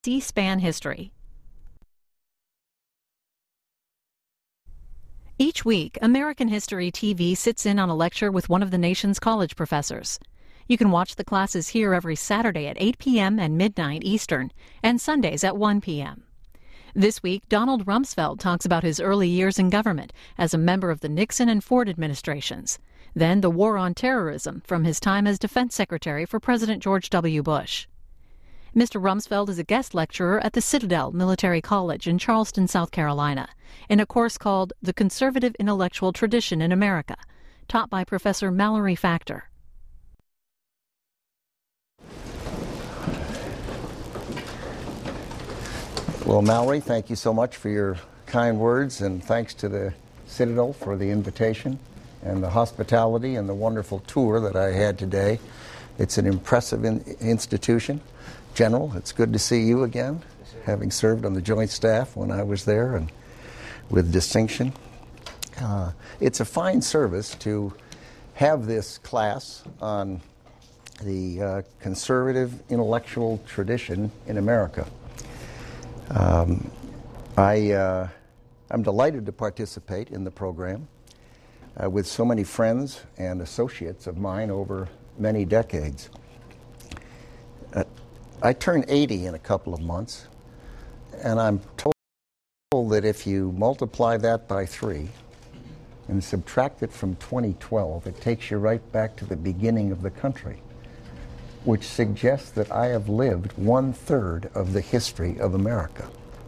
C-SPAN History. Each week, American History TV sits in on a lecture with one of the nation's college professors. You can watch the classes here every Saturday at 8 p.m. and midnight Eastern, and Sundays at 1 p.m. This week, Donald Rumsfeld talks about his early years in government as a member of the Nixon and Ford administrations, then the war on terrorism from his time as Defense Secretary for President George W. Bush. Mr. Rumsfeld is a guest lecturer at the Citadel Military College in Charleston, South Carolina, in a course called The Conservative Intellectual Tradition in America, taught by Professor Mallory Factor. Well, Mallory, thank you so much for your kind words, and thanks to the Citadel for the invitation and the hospitality and the wonderful tour that I had today. It's an impressive institution. General, it's good to see you again, having served on the Joint Staff when I was there and with distinction. It's a fine service to have this class on the conservative intellectual tradition in America. I'm delighted to participate in the program with so many friends and associates of mine over many decades. I turn 80 in a couple of months, and I'm told that if you multiply that by 3 and subtract it from 2012, it takes you right back to the beginning of the country, which suggests that I have lived 1/3 of the history of America.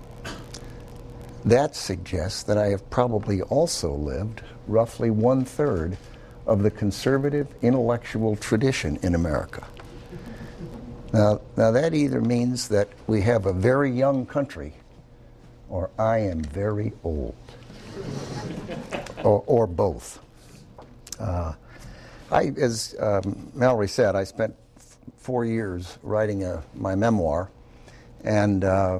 That suggests that I have probably also lived roughly 1/3 of the conservative intellectual tradition in America. Now that either means that we have a very young country, or I am very old, or both. As Mallory said, I spent 4 years writing my memoir, and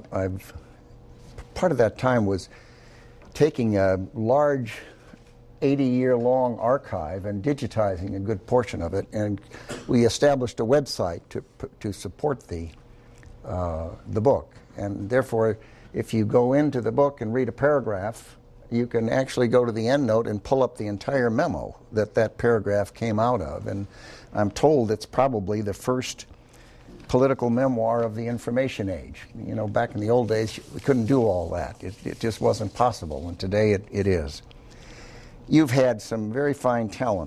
part of that time was taking a large 80-year-long archive and digitizing a good portion of it, and we established a website to support the book. And therefore, if you go into the book and read a paragraph, you can actually go to the endnote and pull up the entire memo that paragraph came out of. And I'm told it's probably the first political memoir of the information age. You know, back in the old days, we couldn't do all that. It just wasn't possible, and today it is. You've had some very fine talent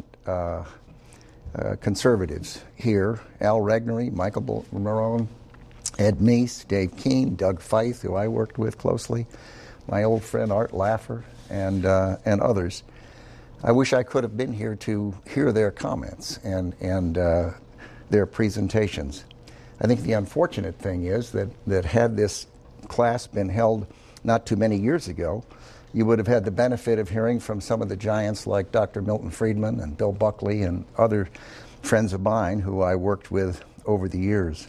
conservatives here: Al Regnery, Michael Marone, Ed Meese, Dave Keene, Doug Feith, who I worked with closely, my old friend Art Laffer, and others. I wish I could have been here to hear their comments and their presentations. I think the unfortunate thing is that had this class been held not too many years ago, you would have had the benefit of hearing from some of the giants like Dr. Milton Friedman and Bill Buckley and other friends of mine who I worked with over the years.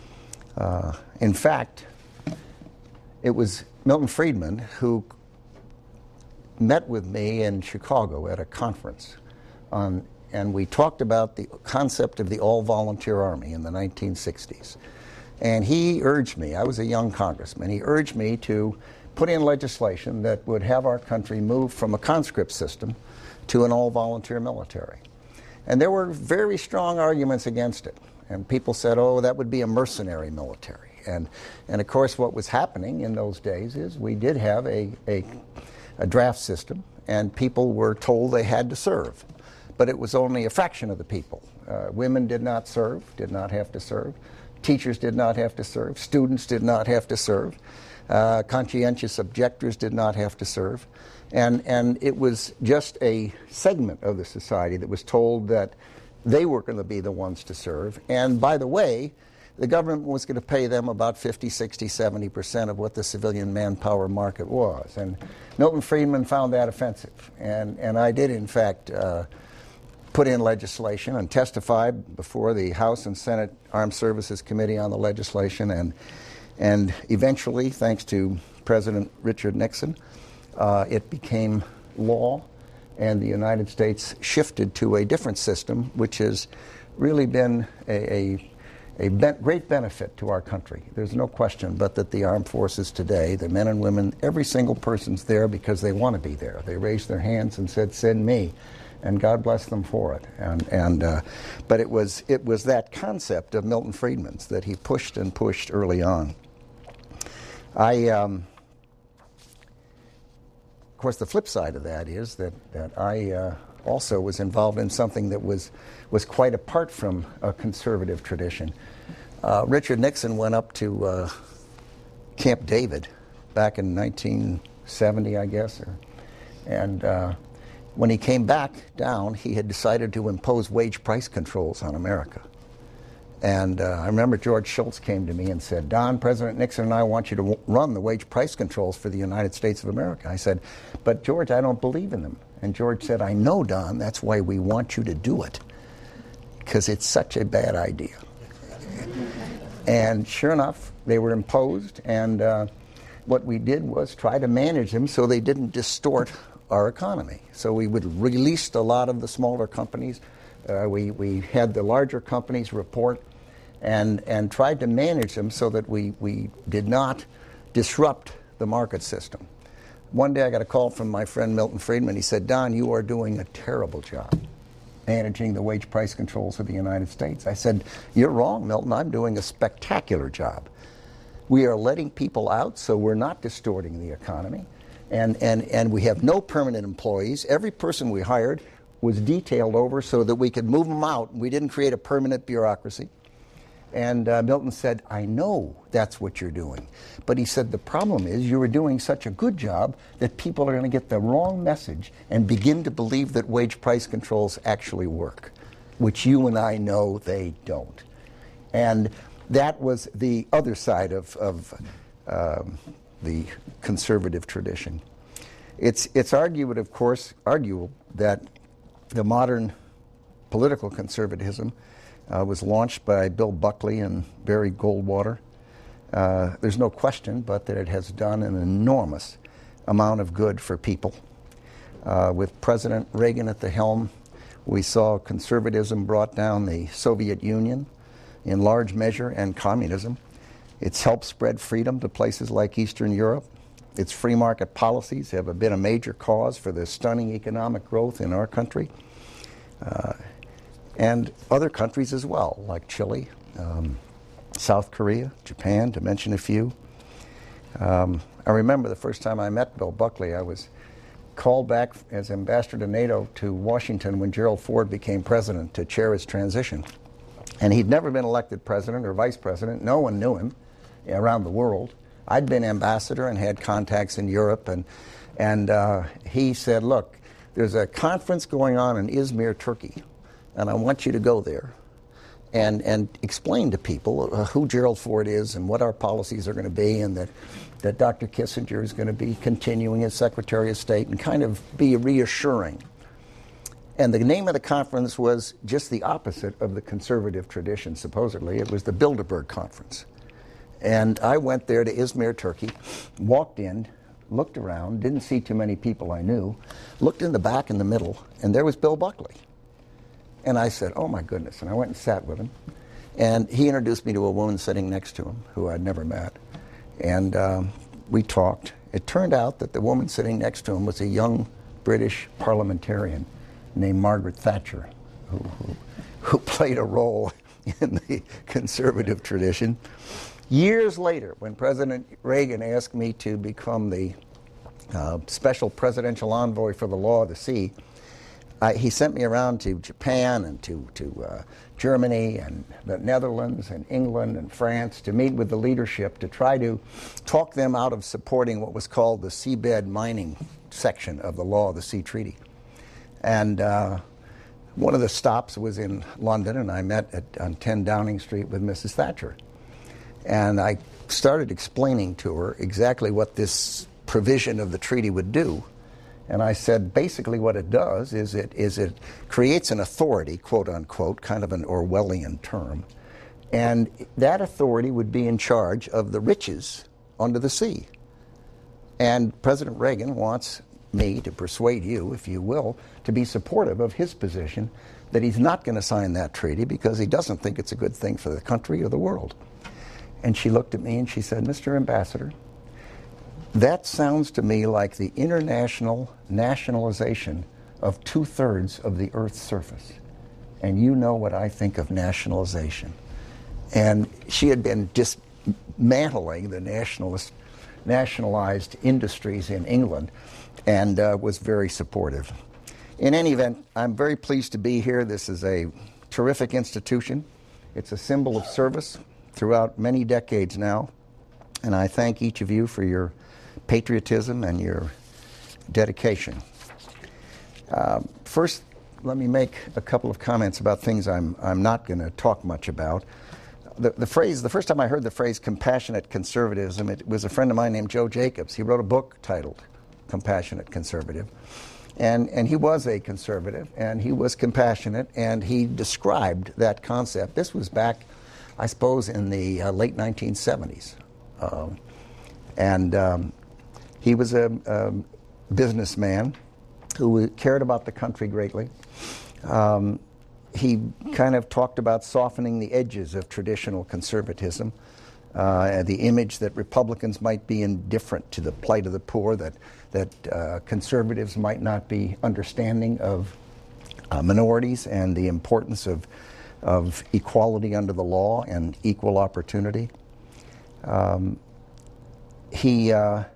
In fact, it was Milton Friedman who met with me in Chicago at a conference, and we talked about the concept of the all-volunteer army in the 1960s. And he urged me, I was a young congressman, he urged me to put in legislation that would have our country move from a conscript system to an all-volunteer military. And there were very strong arguments against it. And people said, oh, that would be a mercenary military. And of course, what was happening in those days is we did have a draft system, and people were told they had to serve. But it was only a fraction of the people. Women did not have to serve. Teachers did not have to serve. Students did not have to serve. Conscientious objectors did not have to serve. And it was just a segment of the society that was told that they were going to be the ones to serve. And by the way, the government was going to pay them about 50, 60, 70% of what the civilian manpower market was. And Milton Friedman found that offensive. And I did, in fact, put in legislation and testify before the House and Senate Armed Services Committee on the legislation. And eventually, thanks to President Richard Nixon, it became law, and the United States shifted to a different system, which has really been a great benefit to our country. There's no question but that the armed forces today, the men and women, every single person's there because they want to be there. They raised their hands and said, "Send me," and God bless them for it. But it was that concept of Milton Friedman's that he pushed and pushed early on. Of course, the flip side of that is that I also was involved in something that was quite apart from a conservative tradition. Richard Nixon went up to Camp David back in 1970, I guess, and when he came back down, he had decided to impose wage price controls on America. And I remember George Shultz came to me and said, "Don, President Nixon and I want you to run the wage price controls for the United States of America." I said, "But George, I don't believe in them." And George said, "I know, Don, that's why we want you to do it, because it's such a bad idea." And sure enough, they were imposed, and what we did was try to manage them so they didn't distort our economy. So we would release a lot of the smaller companies. We had the larger companies report and tried to manage them so that we did not disrupt the market system. One day I got a call from my friend Milton Friedman. He said, "Don, you are doing a terrible job managing the wage price controls of the United States." I said, "You're wrong, Milton. I'm doing a spectacular job. We are letting people out, so we're not distorting the economy. And we have no permanent employees. Every person we hired was detailed over so that we could move them out. We didn't create a permanent bureaucracy." And Milton said, "I know that's what you're doing." But he said, "The problem is you are doing such a good job that people are going to get the wrong message and begin to believe that wage price controls actually work, which you and I know they don't." And that was the other side of the conservative tradition. It's arguable, of course, that the modern political conservatism was launched by Bill Buckley and Barry Goldwater. There's no question but that it has done an enormous amount of good for people. With President Reagan at the helm, we saw conservatism brought down the Soviet Union in large measure and communism. It's helped spread freedom to places like Eastern Europe. Its free market policies have been a major cause for the stunning economic growth in our country. And other countries as well, like Chile, South Korea, Japan, to mention a few. I remember the first time I met Bill Buckley, I was called back as ambassador to NATO to Washington when Gerald Ford became president to chair his transition. And he'd never been elected president or vice president. No one knew him around the world. I'd been ambassador and had contacts in Europe, and he said, "Look, there's a conference going on in Izmir, Turkey, and I want you to go there and explain to people who Gerald Ford is and what our policies are going to be, and that Dr. Kissinger is going to be continuing as Secretary of State, and kind of be reassuring." And the name of the conference was just the opposite of the conservative tradition, supposedly. It was the Bilderberg Conference. And I went there to Izmir, Turkey, walked in, looked around, didn't see too many people I knew, looked in the back in the middle, and there was Bill Buckley. And I said, "Oh my goodness," and I went and sat with him. And he introduced me to a woman sitting next to him who I'd never met. And we talked. It turned out that the woman sitting next to him was a young British parliamentarian named Margaret Thatcher, who played a role in the conservative tradition. Years later, when President Reagan asked me to become the special presidential envoy for the law of the sea, he sent me around to Japan and to Germany and the Netherlands and England and France to meet with the leadership to try to talk them out of supporting what was called the seabed mining section of the Law of the Sea Treaty. And one of the stops was in London, and I met on 10 Downing Street with Mrs. Thatcher. And I started explaining to her exactly what this provision of the treaty would do. And I said, basically what it does is it creates an authority, quote unquote, kind of an Orwellian term. And that authority would be in charge of the riches under the sea. And President Reagan wants me to persuade you, if you will, to be supportive of his position that he's not going to sign that treaty because he doesn't think it's a good thing for the country or the world. And she looked at me and she said, Mr. Ambassador, that sounds to me like the international nationalization of 2/3 of the Earth's surface. And you know what I think of nationalization. And she had been dismantling the nationalized industries in England and was very supportive. In any event, I'm very pleased to be here. This is a terrific institution. It's a symbol of service throughout many decades now. And I thank each of you for your patriotism and your dedication. First, let me make a couple of comments about things I'm not going to talk much about. The first time I heard the phrase compassionate conservatism, it was a friend of mine named Joe Jacobs. He wrote a book titled Compassionate Conservative. And he was a conservative, and he was compassionate, and he described that concept. This was back, I suppose, in the late 1970s. He was a businessman who cared about the country greatly. He kind of talked about softening the edges of traditional conservatism, the image that Republicans might be indifferent to the plight of the poor, that conservatives might not be understanding of minorities and the importance of equality under the law and equal opportunity. He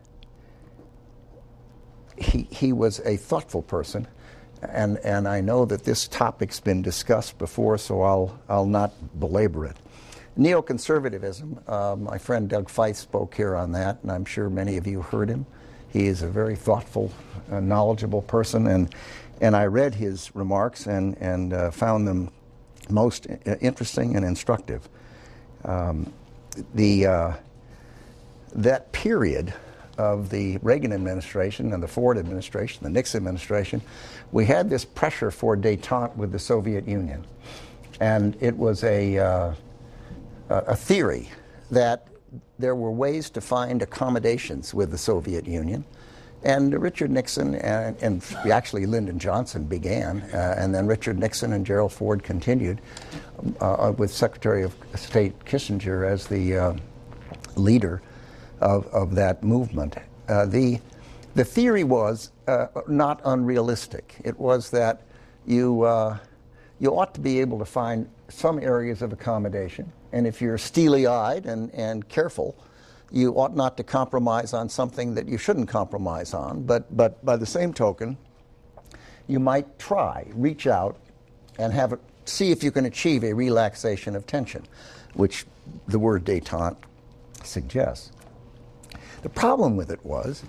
was a thoughtful person, and I know that this topic's been discussed before, so I'll not belabor it. Neoconservatism, my friend Doug Feith spoke here on that, and I'm sure many of you heard him. He is a very thoughtful, knowledgeable person, and I read his remarks and found them most interesting and instructive. That period of the Reagan administration and the Ford administration, the Nixon administration, we had this pressure for détente with the Soviet Union. And it was a theory that there were ways to find accommodations with the Soviet Union. And Richard Nixon and actually Lyndon Johnson began, and then Richard Nixon and Gerald Ford continued with Secretary of State Kissinger as the leader of that movement. The theory was not unrealistic. It was that you ought to be able to find some areas of accommodation, and if you're steely-eyed and careful, you ought not to compromise on something that you shouldn't compromise on. But by the same token, you might reach out, and see if you can achieve a relaxation of tension, which the word détente suggests. The problem with it was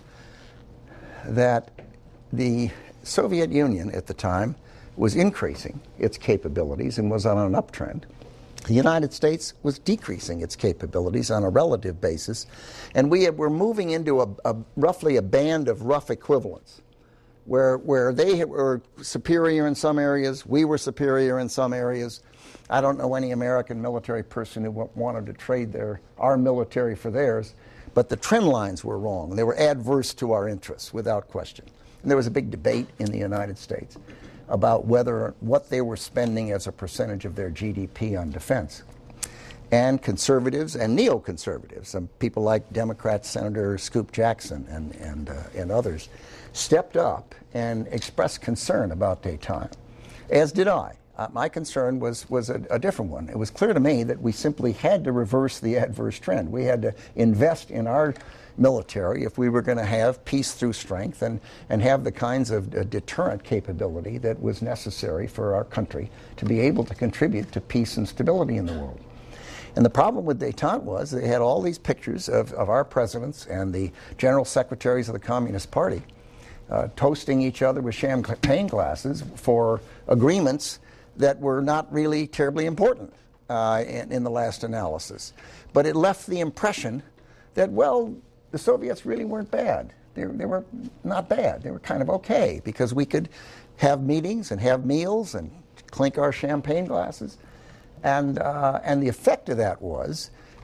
that the Soviet Union at the time was increasing its capabilities and was on an uptrend. The United States was decreasing its capabilities on a relative basis, and we were moving into roughly a band of rough equivalence, where they were superior in some areas, we were superior in some areas. I don't know any American military person who wanted to trade our military for theirs, but the trend lines were wrong. They were adverse to our interests, without question. And there was a big debate in the United States about what they were spending as a percentage of their GDP on defense. And conservatives and neoconservatives, some people like Democrat Senator Scoop Jackson and others, stepped up and expressed concern about détente, as did I. My concern was a different one. It was clear to me that we simply had to reverse the adverse trend. We had to invest in our military if we were going to have peace through strength and have the kinds of deterrent capability that was necessary for our country to be able to contribute to peace and stability in the world. And the problem with détente was they had all these pictures of our presidents and the general secretaries of the Communist Party toasting each other with champagne glasses for agreements that were not really terribly important in the last analysis. But it left the impression that, well, the Soviets really weren't bad. They were not bad. They were kind of okay because we could have meetings and have meals and clink our champagne glasses. And the effect of that was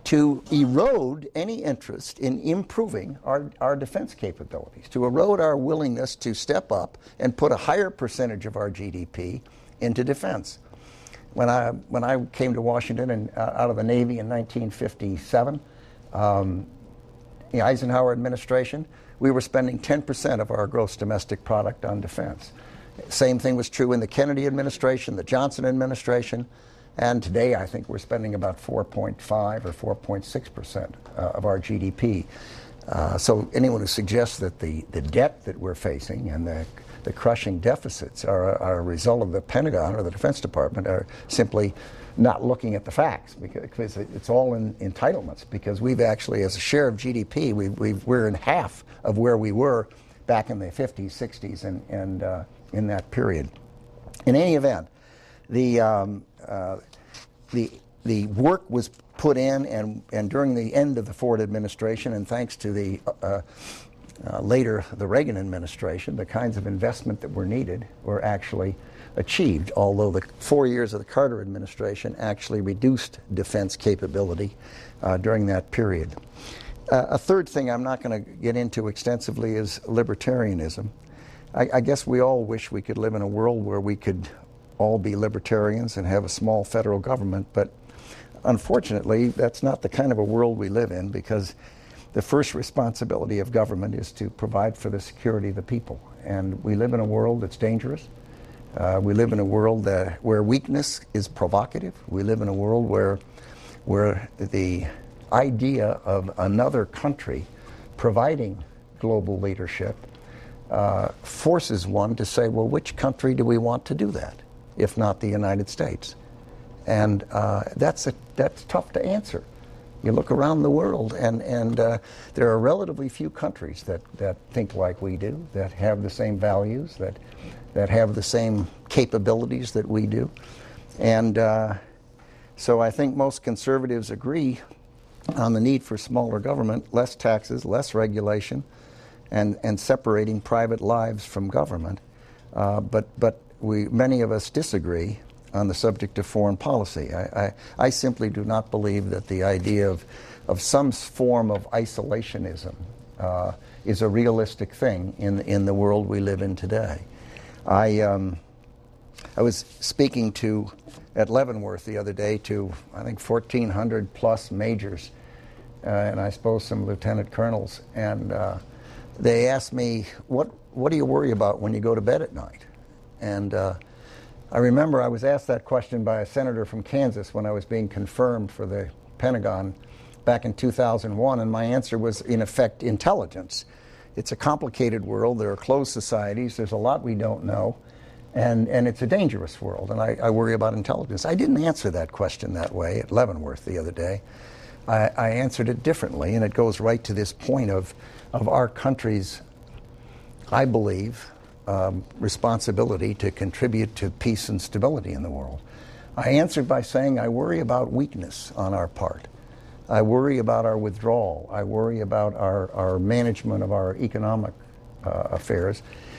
to erode any interest in improving our defense capabilities, to erode our willingness to step up and put a higher percentage of our GDP into defense. When I came to Washington and out of the Navy in 1957, the Eisenhower administration, we were spending 10% of our gross domestic product on defense. Same thing was true in the Kennedy administration, the Johnson administration, and today I think we're spending about 4.5 or 4.6% of our GDP. So anyone who suggests that the debt that we're facing and the crushing deficits are a result of the Pentagon or the Defense Department are simply not looking at the facts, because it's all in entitlements, because we've actually, as a share of GDP, we're in half of where we were back in the 50s, 60s, and in that period. In any event, the work was put in, and during the end of the Ford administration, and thanks to the later the Reagan administration, the kinds of investment that were needed were actually achieved, although the 4 years of the Carter administration actually reduced defense capability during that period. A third thing I'm not going to get into extensively is libertarianism. I guess we all wish we could live in a world where we could all be libertarians and have a small federal government, but unfortunately that's not the kind of a world we live in, because the first responsibility of government is to provide for the security of the people. And we live in a world that's dangerous. We live in a world where weakness is provocative. We live in a world where the idea of another country providing global leadership forces one to say, well, which country do we want to do that, if not the United States? And that's tough to answer. You look around the world, and there are relatively few countries that think like we do, that have the same values, that have the same capabilities that we do. And so I think most conservatives agree on the need for smaller government, less taxes, less regulation, and separating private lives from government. But many of us disagree on the subject of foreign policy. I simply do not believe that the idea of some form of isolationism is a realistic thing in the world we live in today. I was speaking at Leavenworth the other day to, I think, 1,400 plus majors, and I suppose some lieutenant colonels, and they asked me, what do you worry about when you go to bed at night? And I remember I was asked that question by a senator from Kansas when I was being confirmed for the Pentagon back in 2001, and my answer was, in effect, intelligence. It's a complicated world. There are closed societies. There's a lot we don't know, and it's a dangerous world, and I worry about intelligence. I didn't answer that question that way at Leavenworth the other day. I answered it differently, and it goes right to this point of our country's, I believe, responsibility to contribute to peace and stability in the world. I answered by saying I worry about weakness on our part. I worry about our withdrawal. I worry about our management of our economic affairs.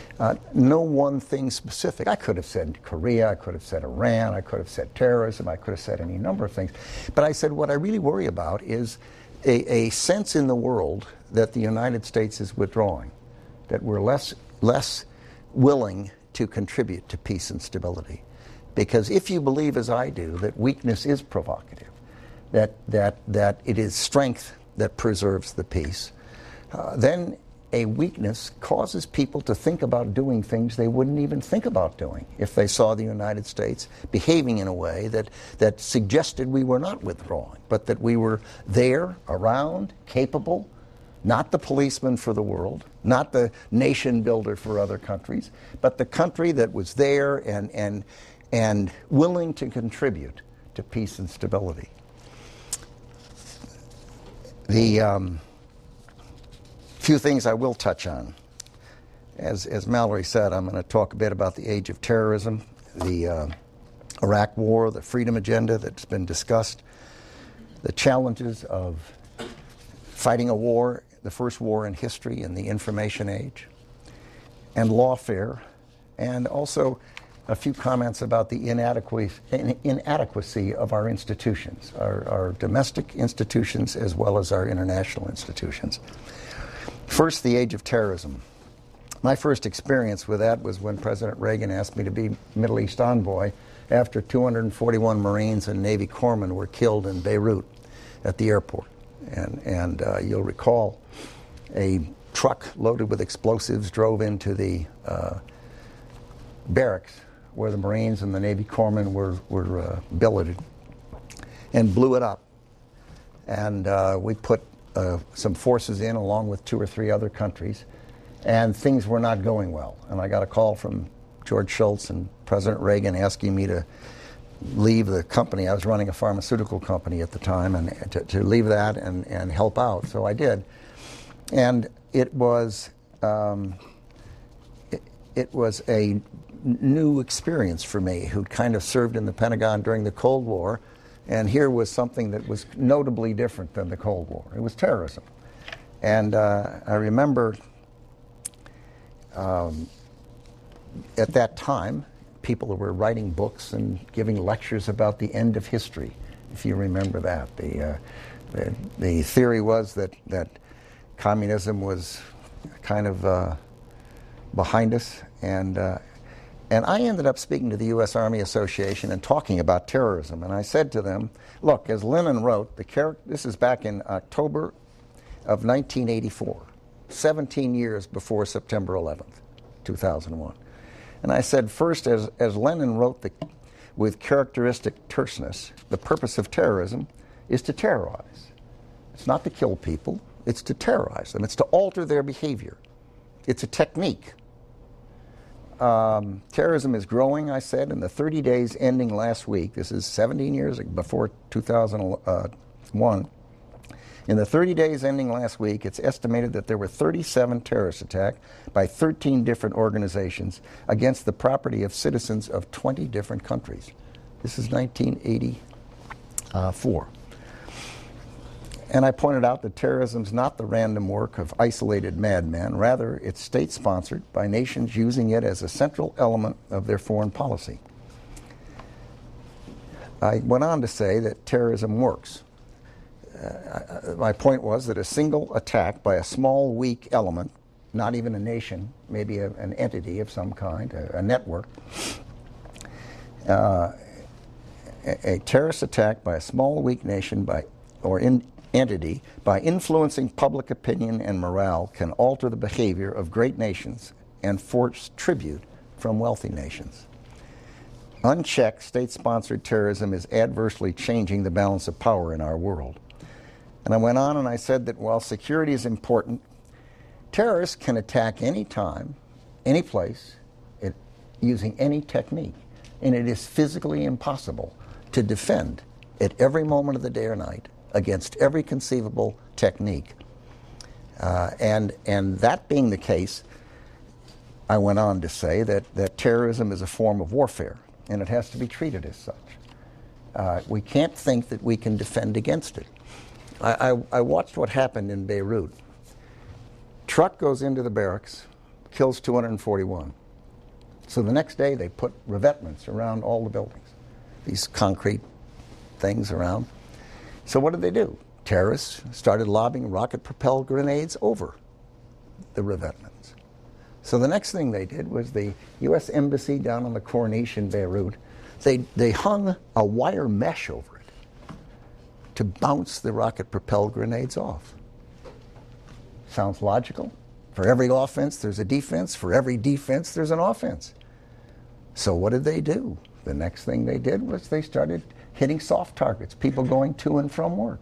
No one thing specific. I could have said Korea, I could have said Iran, I could have said terrorism, I could have said any number of things. But I said what I really worry about is a sense in the world that the United States is withdrawing, that we're less willing to contribute to peace and stability. Because if you believe, as I do, that weakness is provocative, that it is strength that preserves the peace, then a weakness causes people to think about doing things they wouldn't even think about doing if they saw the United States behaving in a way that suggested we were not withdrawing, but that we were there, around, capable, not the policeman for the world, not the nation builder for other countries, but the country that was there and willing to contribute to peace and stability. The few things I will touch on. As Mallory said, I'm going to talk a bit about the age of terrorism, the Iraq War, the freedom agenda that's been discussed, the challenges of fighting a war, the first war in history in the information age, and lawfare, and also a few comments about the inadequacy of our institutions, our domestic institutions as well as our international institutions. First, the age of terrorism. My first experience with that was when President Reagan asked me to be Middle East envoy after 241 Marines and Navy corpsmen were killed in Beirut at the airport. And you'll recall a truck loaded with explosives drove into the barracks where the Marines and the Navy corpsmen were billeted and blew it up. And we put some forces in along with 2 or 3 other countries, and things were not going well. And I got a call from George Shultz and President Reagan asking me to leave the company. I was running a pharmaceutical company at the time, and to leave that and help out. So I did. And it was a new experience for me, who'd kind of served in the Pentagon during the Cold War, and here was something that was notably different than the Cold War. It was terrorism. And I remember at that time, people were writing books and giving lectures about the end of history, if you remember that. The theory was that communism was kind of behind us, and I ended up speaking to the U.S. Army Association and talking about terrorism. And I said to them, look, as Lenin wrote, this is back in October of 1984, 17 years before September 11th, 2001. And I said, first, as Lenin wrote with characteristic terseness, the purpose of terrorism is to terrorize. It's not to kill people, it's to terrorize them. It's to alter their behavior. It's a technique. Terrorism is growing, I said, in the 30 days ending last week. This is 17 years before 2001. In the 30 days ending last week, it's estimated that there were 37 terrorist attacks by 13 different organizations against the property of citizens of 20 different countries. This is 1984. And I pointed out that terrorism is not the random work of isolated madmen. Rather, it's state-sponsored by nations using it as a central element of their foreign policy. I went on to say that terrorism works. My point was that a single attack by a small, weak element, not even a nation, maybe an entity of some kind, a network, a terrorist attack by a small, weak nation entity, by influencing public opinion and morale, can alter the behavior of great nations and force tribute from wealthy nations. Unchecked, state-sponsored terrorism is adversely changing the balance of power in our world. And I went on and I said that while security is important, terrorists can attack any time, any place, using any technique. And it is physically impossible to defend at every moment of the day or night against every conceivable technique. And that being the case, I went on to say that terrorism is a form of warfare, and it has to be treated as such. We can't think that we can defend against it. I watched what happened in Beirut. Truck goes into the barracks, kills 241. So the next day they put revetments around all the buildings, these concrete things around. So what did they do? Terrorists started lobbing rocket-propelled grenades over the revetments. So the next thing they did was the U.S. Embassy down on the Corniche in Beirut, they hung a wire mesh over it to bounce the rocket-propelled grenades off. Sounds logical. For every offense, there's a defense. For every defense, there's an offense. So what did they do? The next thing they did was they started hitting soft targets, people going to and from work.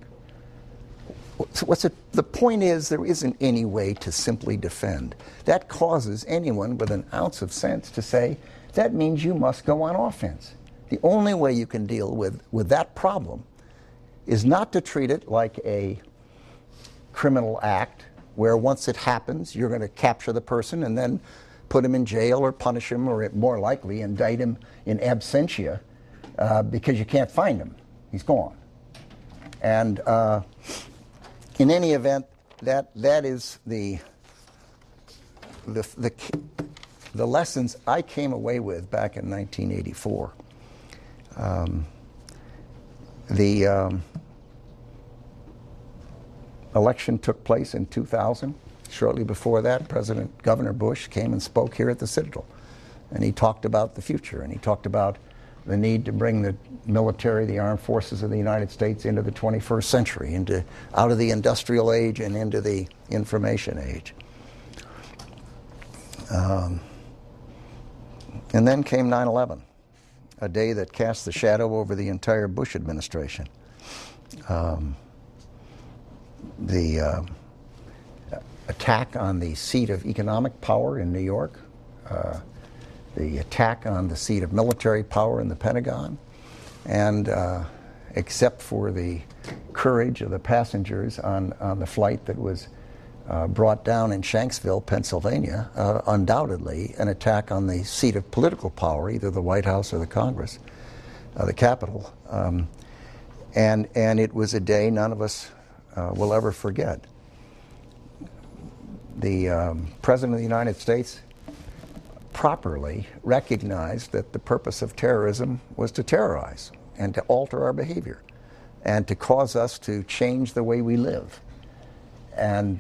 So the point is, there isn't any way to simply defend. That causes anyone with an ounce of sense to say, that means you must go on offense. The only way you can deal with that problem is not to treat it like a criminal act where once it happens, you're going to capture the person and then put him in jail or punish him, or more likely indict him in absentia because you can't find him. He's gone. And in any event, that is the the lessons I came away with back in 1984. The election took place in 2000. Shortly before that, Governor Bush came and spoke here at the Citadel. And he talked about the future, and he talked about the need to bring the military, the armed forces of the United States into the 21st century, out of the industrial age and into the information age. And then came 9/11, a day that cast the shadow over the entire Bush administration. The attack on the seat of economic power in New York, the attack on the seat of military power in the Pentagon, and except for the courage of the passengers on the flight that was brought down in Shanksville, Pennsylvania, undoubtedly an attack on the seat of political power, either the White House or the Congress, the Capitol. And it was a day none of us will ever forget. The President of the United States properly recognized that the purpose of terrorism was to terrorize and to alter our behavior and to cause us to change the way we live. And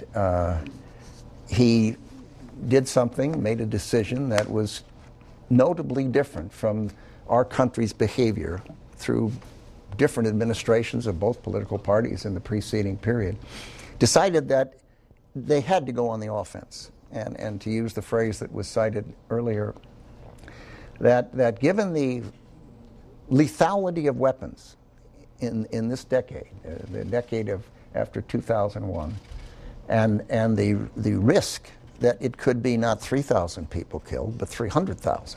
he did something, made a decision that was notably different from our country's behavior through different administrations of both political parties in the preceding period. Decided that they had to go on the offense. And to use the phrase that was cited earlier, that given the lethality of weapons in this decade, the decade of after 2001, and the risk that it could be not 3,000 people killed, but 300,000,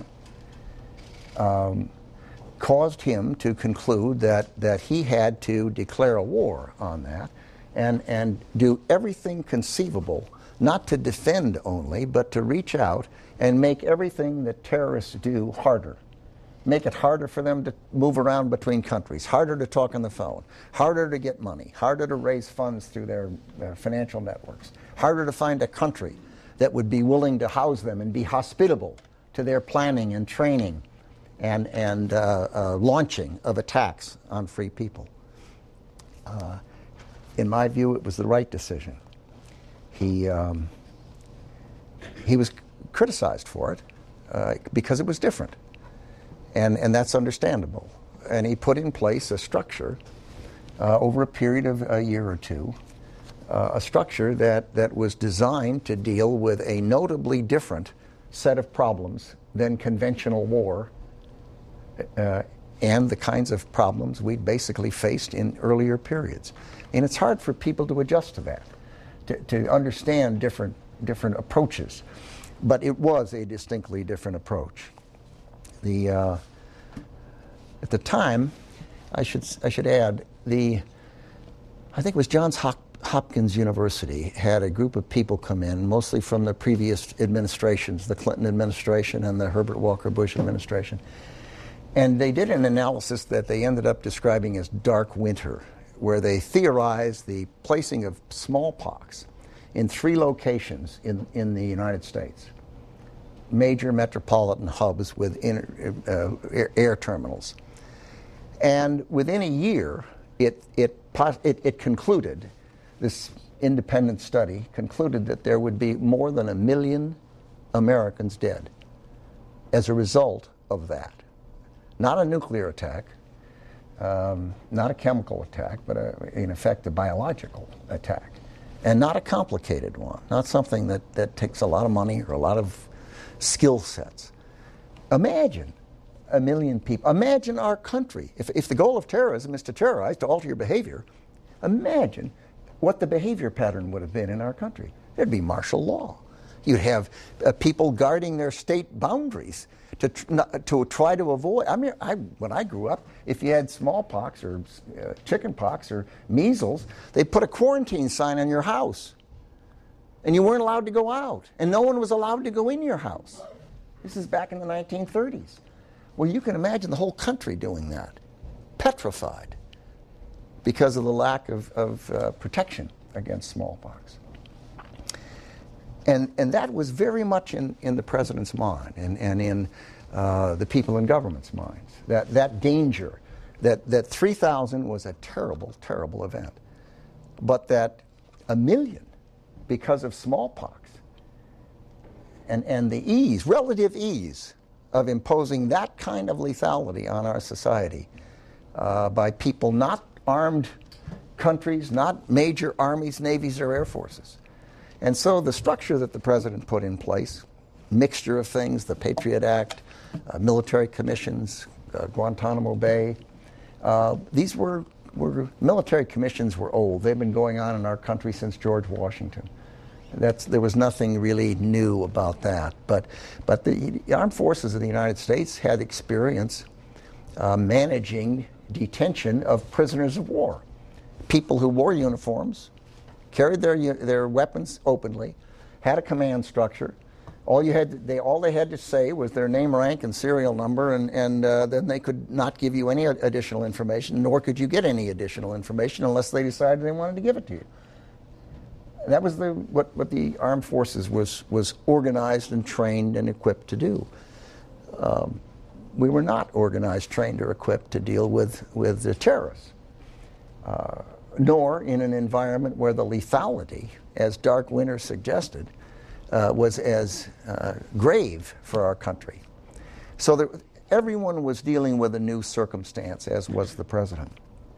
caused him to conclude that he had to declare a war on that and do everything conceivable, not to defend only, but to reach out and make everything that terrorists do harder. Make it harder for them to move around between countries, harder to talk on the phone, harder to get money, harder to raise funds through their financial networks, harder to find a country that would be willing to house them and be hospitable to their planning and training and launching of attacks on free people. In my view, it was the right decision. He was criticized for it because it was different, and that's understandable. And he put in place a structure over a period of a year or two, a structure that was designed to deal with a notably different set of problems than conventional war and the kinds of problems we basically faced in earlier periods. And it's hard for people to adjust to that, to understand different approaches. But it was a distinctly different approach. At the time, I should add, I think it was Johns Hopkins University had a group of people come in, mostly from the previous administrations, the Clinton administration and the Herbert Walker Bush administration. And they did an analysis that they ended up describing as dark winter, where they theorized the placing of smallpox in 3 locations in the United States, major metropolitan hubs with air terminals. And within a year, it concluded, this independent study concluded that there would be more than 1 million Americans dead as a result of that. Not a nuclear attack, not a chemical attack, but in effect a biological attack. And not a complicated one, not something that takes a lot of money or a lot of skill sets. Imagine 1 million people. Imagine our country. If the goal of terrorism is to terrorize, to alter your behavior, imagine what the behavior pattern would have been in our country. There'd be martial law. You'd have people guarding their state boundaries to try to avoid. I mean, when I grew up, if you had smallpox or chickenpox or measles, they put a quarantine sign on your house, and you weren't allowed to go out, and no one was allowed to go in your house. This is back in the 1930s. Well, you can imagine the whole country doing that, petrified, because of the lack of protection against smallpox. And that was very much in the president's mind and in the people in government's minds. That danger, that 3,000 was a terrible, terrible event. But that 1 million, because of smallpox, and the relative ease of imposing that kind of lethality on our society by people, not armed countries, not major armies, navies, or air forces. And so the structure that the president put in place, mixture of things, the Patriot Act, military commissions, Guantanamo Bay, these were military commissions were old. They've been going on in our country since George Washington. There was nothing really new about that. But the armed forces of the United States had experience managing detention of prisoners of war, people who wore uniforms, carried their weapons openly, had a command structure. All they had to say was their name, rank, and serial number, and then they could not give you any additional information, nor could you get any additional information unless they decided they wanted to give it to you. That was what the armed forces was organized and trained and equipped to do. We were not organized, trained, or equipped to deal with the terrorists, nor in an environment where the lethality, as Dark Winter suggested, was as grave for our country. So everyone was dealing with a new circumstance, as was the president.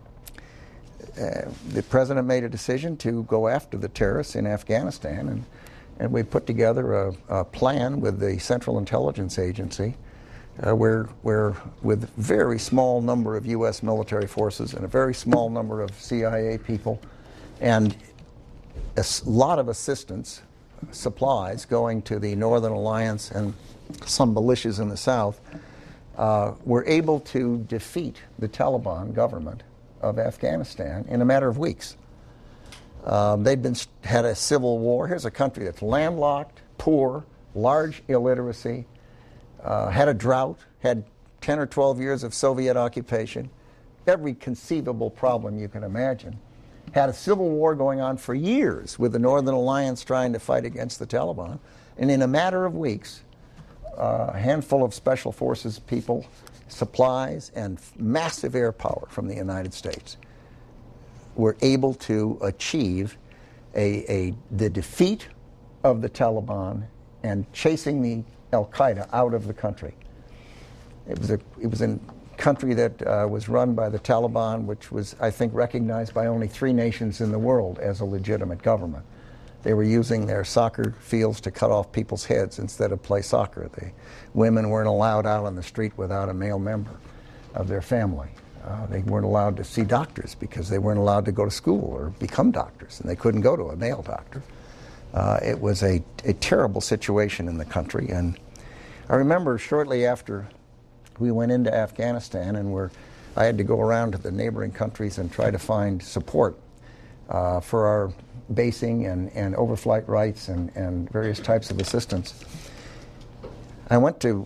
The president made a decision to go after the terrorists in Afghanistan, and we put together a plan with the Central Intelligence Agency where with a very small number of U.S. military forces and a very small number of CIA people and a lot of assistance, supplies going to the Northern Alliance and some militias in the South, were able to defeat the Taliban government of Afghanistan in a matter of weeks. They'd had a civil war. Here's a country that's landlocked, poor, large illiteracy, had a drought, had 10 or 12 years of Soviet occupation, every conceivable problem you can imagine, had a civil war going on for years with the Northern Alliance trying to fight against the Taliban, and in a matter of weeks, a handful of special forces people, supplies, and massive air power from the United States were able to achieve the defeat of the Taliban and chasing the Al-Qaeda out of the country. It was a country that was run by the Taliban, which was, I think, recognized by only 3 nations in the world as a legitimate government. They were using their soccer fields to cut off people's heads instead of play soccer. The women weren't allowed out on the street without a male member of their family. They weren't allowed to see doctors because they weren't allowed to go to school or become doctors, and they couldn't go to a male doctor. It was a terrible situation in the country, and I remember shortly after we went into Afghanistan, and I had to go around to the neighboring countries and try to find support for our basing and overflight rights and various types of assistance. I went to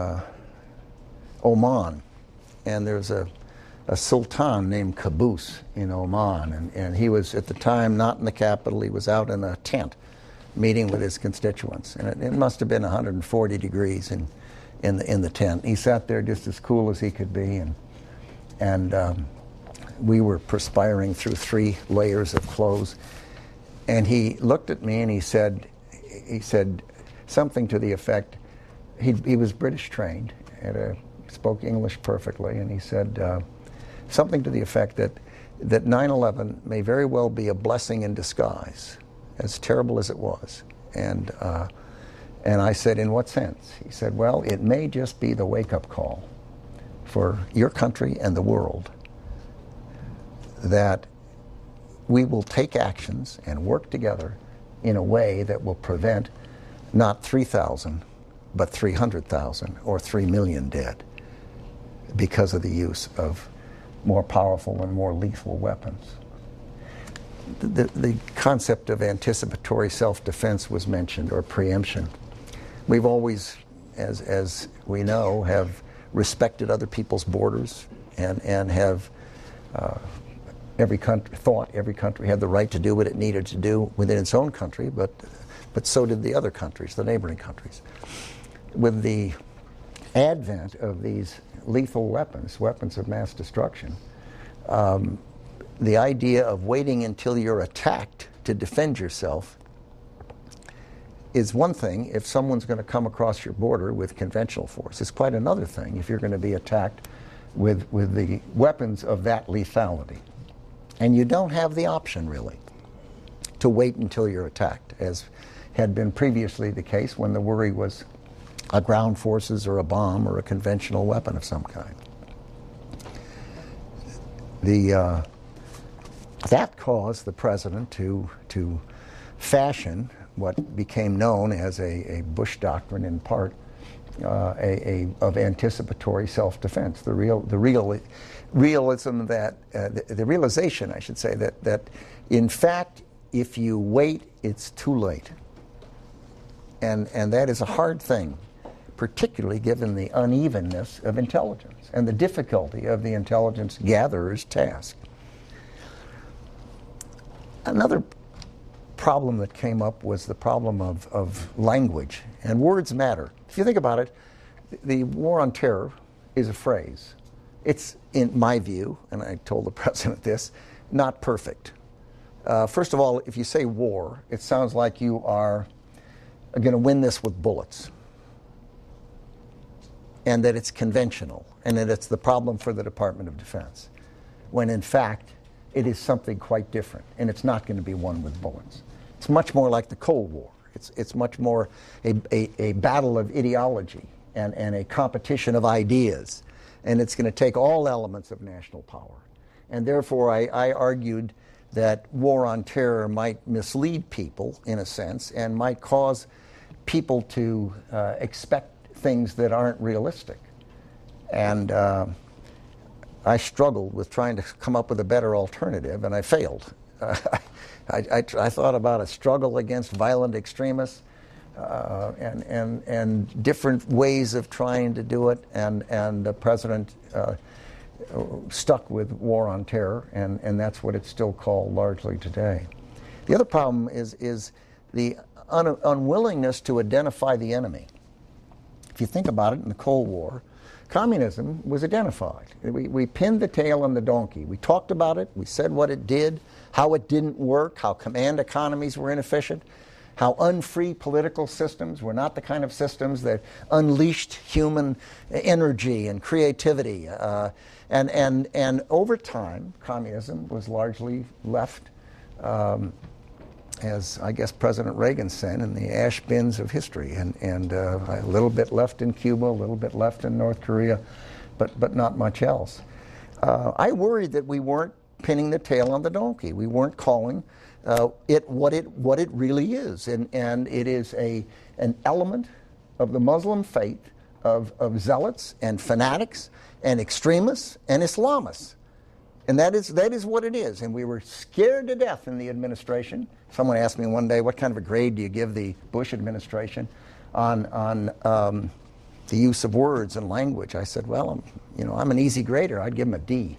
Oman, and there's a sultan named Qaboos in Oman, and he was at the time not in the capital. He was out in a tent meeting with his constituents, and it must have been 140 degrees in the tent. He sat there just as cool as he could be, and we were perspiring through 3 layers of clothes. And he looked at me and he said something to the effect, he was British trained, spoke English perfectly, and he said something to the effect that 9/11 may very well be a blessing in disguise, as terrible as it was. And I said, in what sense? He said, well, it may just be the wake-up call for your country and the world that we will take actions and work together in a way that will prevent not 3,000, but 300,000 or 3 million dead because of the use of more powerful and more lethal weapons. The concept of anticipatory self-defense was mentioned, or preemption. We've always, as we know, have respected other people's borders and have every country had the right to do what it needed to do within its own country, but but so did the other countries, the neighboring countries. With the advent of these lethal weapons, weapons of mass destruction, the idea of waiting until you're attacked to defend yourself is one thing if someone's going to come across your border with conventional force. It's quite another thing if you're going to be attacked with the weapons of that lethality. And you don't have the option, really, to wait until you're attacked, as had been previously the case when the worry was a ground forces or a bomb or a conventional weapon of some kind. That caused the president to fashion what became known as a Bush doctrine, in part, of anticipatory self-defense. The realization, I should say, that in fact, if you wait, it's too late, and that is a hard thing, particularly given the unevenness of intelligence and the difficulty of the intelligence gatherer's task. Another problem that came up was the problem of language, and words matter. If you think about it, the war on terror is a phrase. It's, in my view, and I told the president this, not perfect. First of all, if you say war, it sounds like you are going to win this with bullets, and that it's conventional, and that it's the problem for the Department of Defense, when in fact it is something quite different, and it's not going to be won with bullets. It's much more like the Cold War. It's much more a battle of ideology and a competition of ideas, and it's going to take all elements of national power. And therefore, I argued that war on terror might mislead people, in a sense, and might cause people to expect things that aren't realistic. And I struggled with trying to come up with a better alternative, and I failed. I thought about a struggle against violent extremists and different ways of trying to do it, and the president stuck with war on terror, and that's what it's still called largely today. The other problem is the unwillingness to identify the enemy. If you think about it, in the Cold War, communism was identified. We pinned the tail on the donkey. We talked about it. We said what it did, how it didn't work, how command economies were inefficient, how unfree political systems were not the kind of systems that unleashed human energy and creativity. And over time, communism was largely left, as I guess President Reagan said, in the ash bins of history, and a little bit left in Cuba, a little bit left in North Korea, but not much else. I worried that we weren't pinning the tail on the donkey. We weren't calling it what it really is, and it is an element of the Muslim faith of zealots and fanatics and extremists and Islamists. And that is what it is. And we were scared to death in the administration. Someone asked me one day, what kind of a grade do you give the Bush administration on the use of words and language? I said, well, I'm an easy grader. I'd give them a D.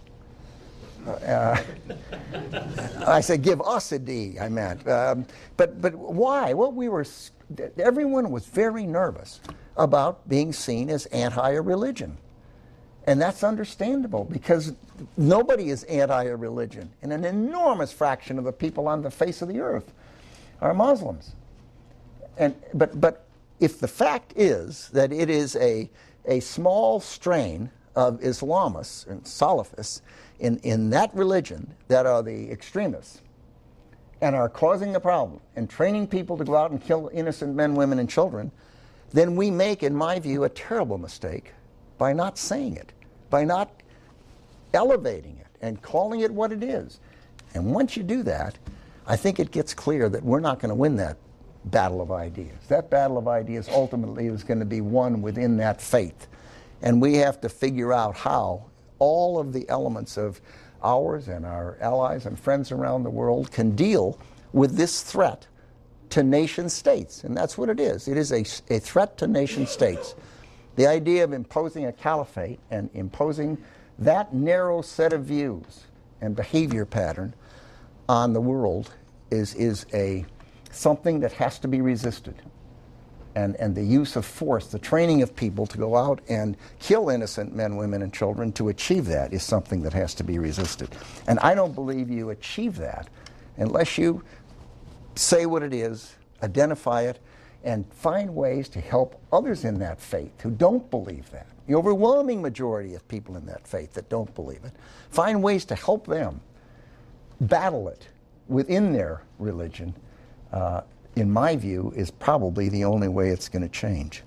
I said, give us a D, I meant. But why? Well, everyone was very nervous about being seen as anti-religion. And that's understandable, because nobody is anti-religion. And an enormous fraction of the people on the face of the earth are Muslims. But if the fact is that it is a small strain of Islamists and Salafists in that religion that are the extremists and are causing the problem and training people to go out and kill innocent men, women, and children, then we make, in my view, a terrible mistake by not saying it, by not elevating it and calling it what it is. And once you do that, I think it gets clear that we're not going to win that battle of ideas. That battle of ideas ultimately is going to be won within that faith. And we have to figure out how all of the elements of ours and our allies and friends around the world can deal with this threat to nation states. And that's what it is. It is a threat to nation states. The idea of imposing a caliphate and imposing that narrow set of views and behavior pattern on the world is a something that has to be resisted. And the use of force, the training of people to go out and kill innocent men, women, and children to achieve that is something that has to be resisted. And I don't believe you achieve that unless you say what it is, identify it, and find ways to help others in that faith who don't believe that. The overwhelming majority of people in that faith that don't believe it, find ways to help them battle it within their religion, in my view, is probably the only way it's going to change.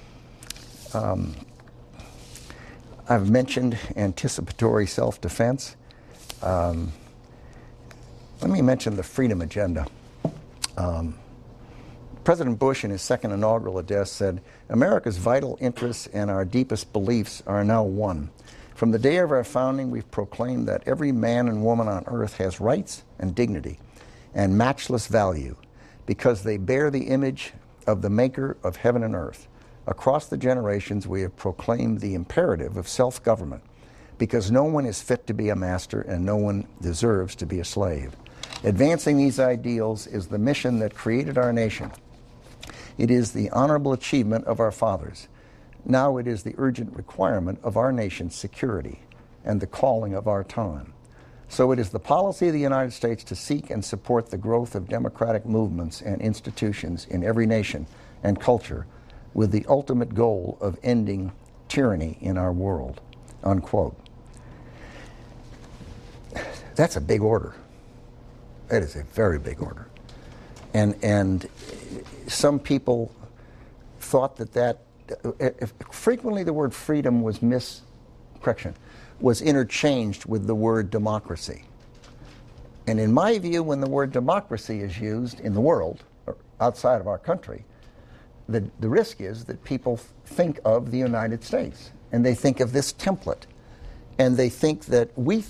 I've mentioned anticipatory self-defense. Let me mention the Freedom Agenda. President Bush, in his second inaugural address, said, "America's vital interests and our deepest beliefs are now one. From the day of our founding, we've proclaimed that every man and woman on earth has rights and dignity and matchless value, because they bear the image of the maker of heaven and earth. Across the generations, we have proclaimed the imperative of self-government, because no one is fit to be a master and no one deserves to be a slave. Advancing these ideals is the mission that created our nation. It is the honorable achievement of our fathers. Now it is the urgent requirement of our nation's security and the calling of our time. So it is the policy of the United States to seek and support the growth of democratic movements and institutions in every nation and culture, with the ultimate goal of ending tyranny in our world," unquote. That's a big order. It is a very big order. And some people thought that frequently the word freedom was was interchanged with the word democracy. And in my view, when the word democracy is used in the world, or outside of our country, the risk is that people think of the United States, and they think of this template, and they think that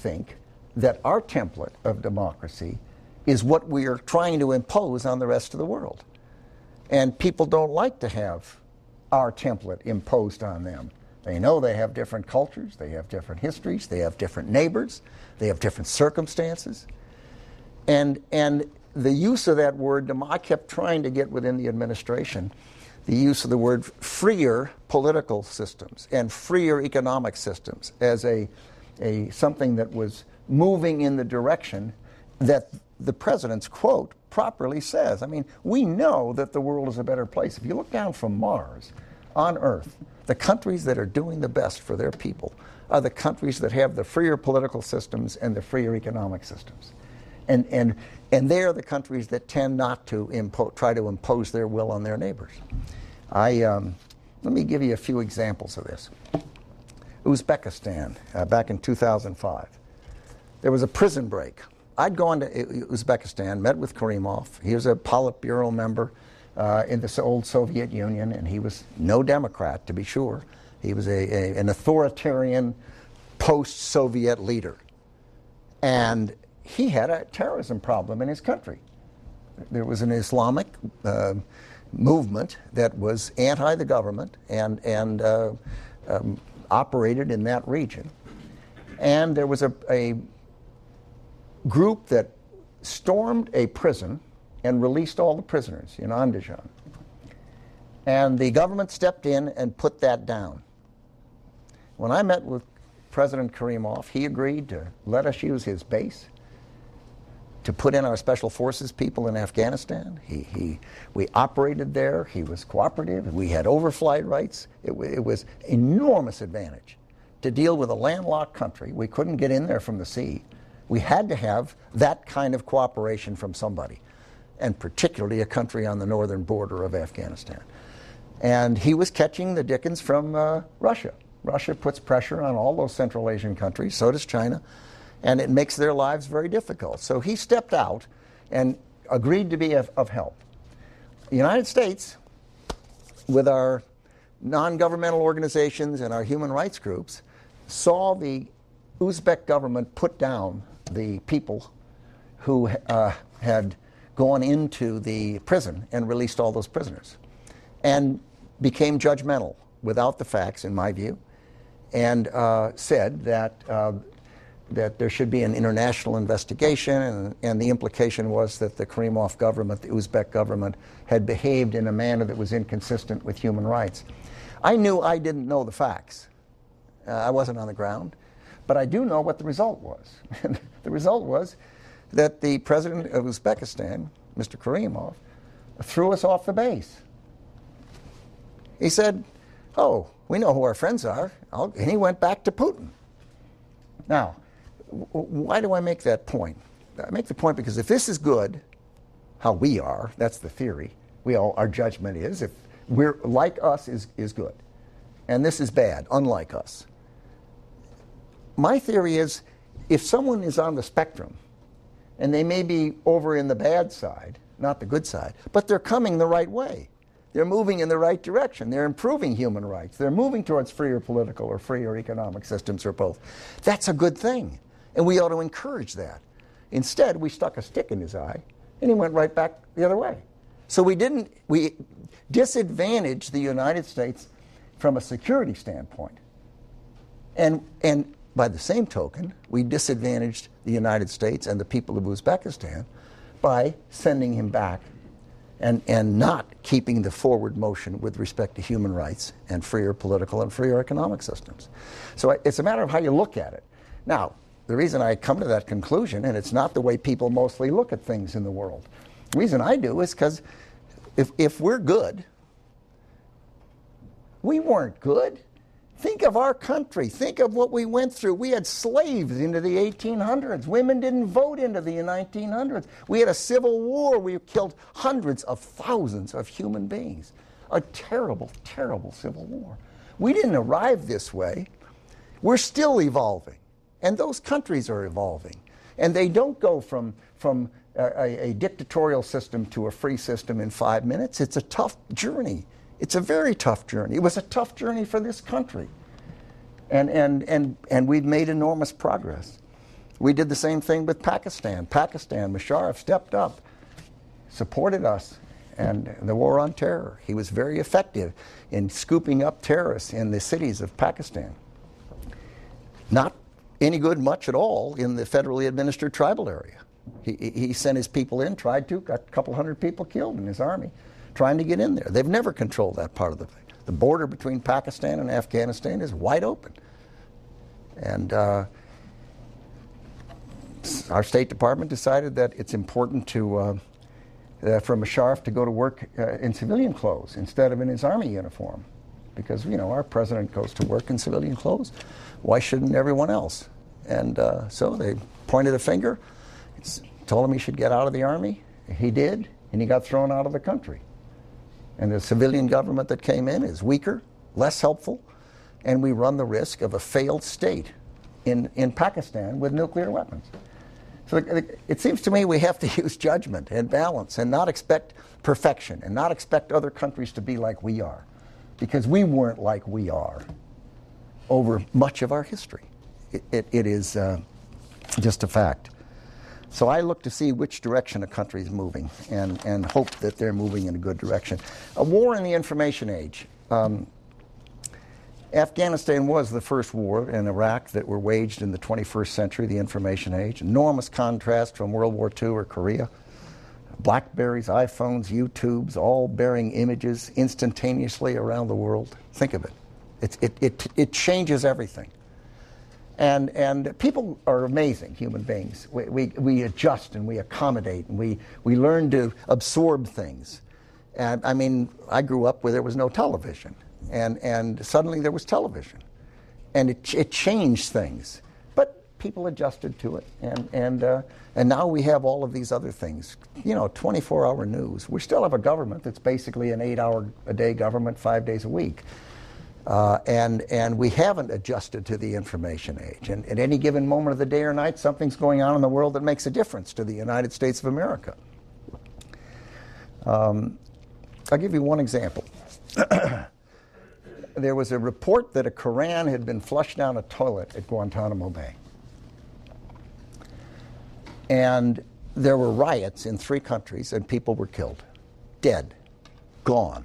our template of democracy is what we are trying to impose on the rest of the world. And people don't like to have our template imposed on them. They know they have different cultures, they have different histories, they have different neighbors, they have different circumstances. And the use of that word, I kept trying to get within the administration the use of the word freer political systems and freer economic systems as something that was moving in the direction that the president's quote properly says. I mean, we know that the world is a better place. If you look down from Mars on Earth, the countries that are doing the best for their people are the countries that have the freer political systems and the freer economic systems. And they are the countries that tend not to try to impose their will on their neighbors. Let me give you a few examples of this. Uzbekistan, back in 2005. There was a prison break. I'd gone to Uzbekistan, met with Karimov. He was a Politburo member in the old Soviet Union, and he was no Democrat, to be sure. He was an authoritarian post-Soviet leader. And he had a terrorism problem in his country. There was an Islamic movement that was anti the government and operated in that region. And there was a group that stormed a prison and released all the prisoners in Andijan. And the government stepped in and put that down. When I met with President Karimov, he agreed to let us use his base to put in our special forces people in Afghanistan. We operated there. He was cooperative. We had overflight rights. It was enormous advantage to deal with a landlocked country. We couldn't get in there from the sea. We had to have that kind of cooperation from somebody, and particularly a country on the northern border of Afghanistan. And he was catching the dickens from Russia. Russia puts pressure on all those Central Asian countries, so does China, and it makes their lives very difficult. So he stepped out and agreed to be of help. The United States, with our non-governmental organizations and our human rights groups, saw the Uzbek government put down the people who had gone into the prison and released all those prisoners, and became judgmental without the facts, in my view, and said that that there should be an international investigation, and the implication was that the Karimov government, the Uzbek government, had behaved in a manner that was inconsistent with human rights. I knew I didn't know the facts. I wasn't on the ground, but I do know what the result was. The result was that the president of Uzbekistan, Mr. Karimov, threw us off the base. He said, "Oh, we know who our friends are," and he went back to Putin. Now, why do I make that point? I make the point because if this is good, how we are, that's the theory. Our judgment is, if we're like us is good, and this is bad, unlike us. My theory is, if someone is on the spectrum, and they may be over in the bad side, not the good side, but they're coming the right way. They're moving in the right direction. They're improving human rights. They're moving towards freer political or freer economic systems or both. That's a good thing, and we ought to encourage that. Instead, we stuck a stick in his eye, and he went right back the other way. So we disadvantaged the United States from a security standpoint. And by the same token, we disadvantaged the United States and the people of Uzbekistan by sending him back and not keeping the forward motion with respect to human rights and freer political and freer economic systems. So it's a matter of how you look at it. Now, the reason I come to that conclusion, and it's not the way people mostly look at things in the world, the reason I do is because if we're good, we weren't good. Think of our country. Think of what we went through. We had slaves into the 1800s. Women didn't vote into the 1900s. We had a civil war. We killed hundreds of thousands of human beings. A terrible, terrible civil war. We didn't arrive this way. We're still evolving. And those countries are evolving. And they don't go from a dictatorial system to a free system in 5 minutes. It's a tough journey. It's a very tough journey. It was a tough journey for this country. And we've made enormous progress. We did the same thing with Pakistan. Musharraf stepped up, supported us, and the war on terror. He was very effective in scooping up terrorists in the cities of Pakistan. Not any good much at all in the federally administered tribal area. He sent his people in, got a couple hundred people killed in his army, trying to get in there. They've never controlled that part of the thing. The border between Pakistan and Afghanistan is wide open. And our State Department decided that it's important for Musharraf to go to work in civilian clothes instead of in his army uniform. Because, our president goes to work in civilian clothes. Why shouldn't everyone else? And so they pointed a finger, told him he should get out of the army. He did, and he got thrown out of the country. And the civilian government that came in is weaker, less helpful, and we run the risk of a failed state in Pakistan with nuclear weapons. So it seems to me we have to use judgment and balance and not expect perfection and not expect other countries to be like we are, because we weren't like we are over much of our history. It is just a fact. So I look to see which direction a country is moving and hope that they're moving in a good direction. A war in the information age. Afghanistan was the first war in Iraq that were waged in the 21st century, the information age. Enormous contrast from World War II or Korea. Blackberries, iPhones, YouTubes, all bearing images instantaneously around the world. Think of it. It changes everything. And people are amazing human beings. We adjust and we accommodate and we learn to absorb things. And I mean, I grew up where there was no television, and suddenly there was television, and it changed things. But people adjusted to it, and now we have all of these other things. 24-hour news. We still have a government that's basically an 8-hour-a-day government, 5 days a week. And we haven't adjusted to the information age. And at any given moment of the day or night, something's going on in the world that makes a difference to the United States of America. I'll give you one example. There was a report that a Koran had been flushed down a toilet at Guantanamo Bay. And there were riots in 3 countries, and people were killed, dead, gone.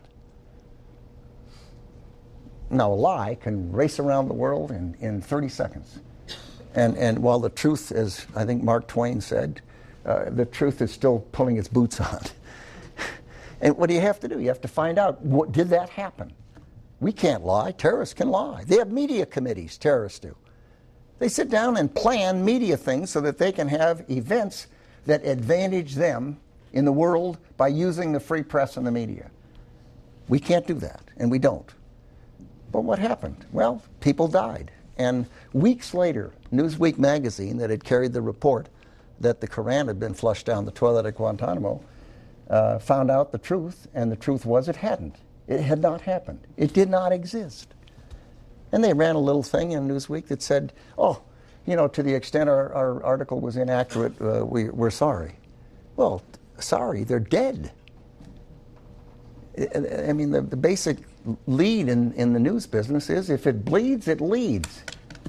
Now, a lie can race around the world in 30 seconds. And while the truth, as I think Mark Twain said, the truth is still pulling its boots on. And what do you have to do? You have to find out, did that happen? We can't lie. Terrorists can lie. They have media committees, terrorists do. They sit down and plan media things so that they can have events that advantage them in the world by using the free press and the media. We can't do that, and we don't. But what happened? Well, people died. And weeks later, Newsweek magazine, that had carried the report that the Koran had been flushed down the toilet at Guantanamo, found out the truth, and the truth was it hadn't. It had not happened. It did not exist. And they ran a little thing in Newsweek that said, oh, to the extent our article was inaccurate, we're sorry. Well, sorry, they're dead. I mean, the basic lead in the news business is if it bleeds, it leads.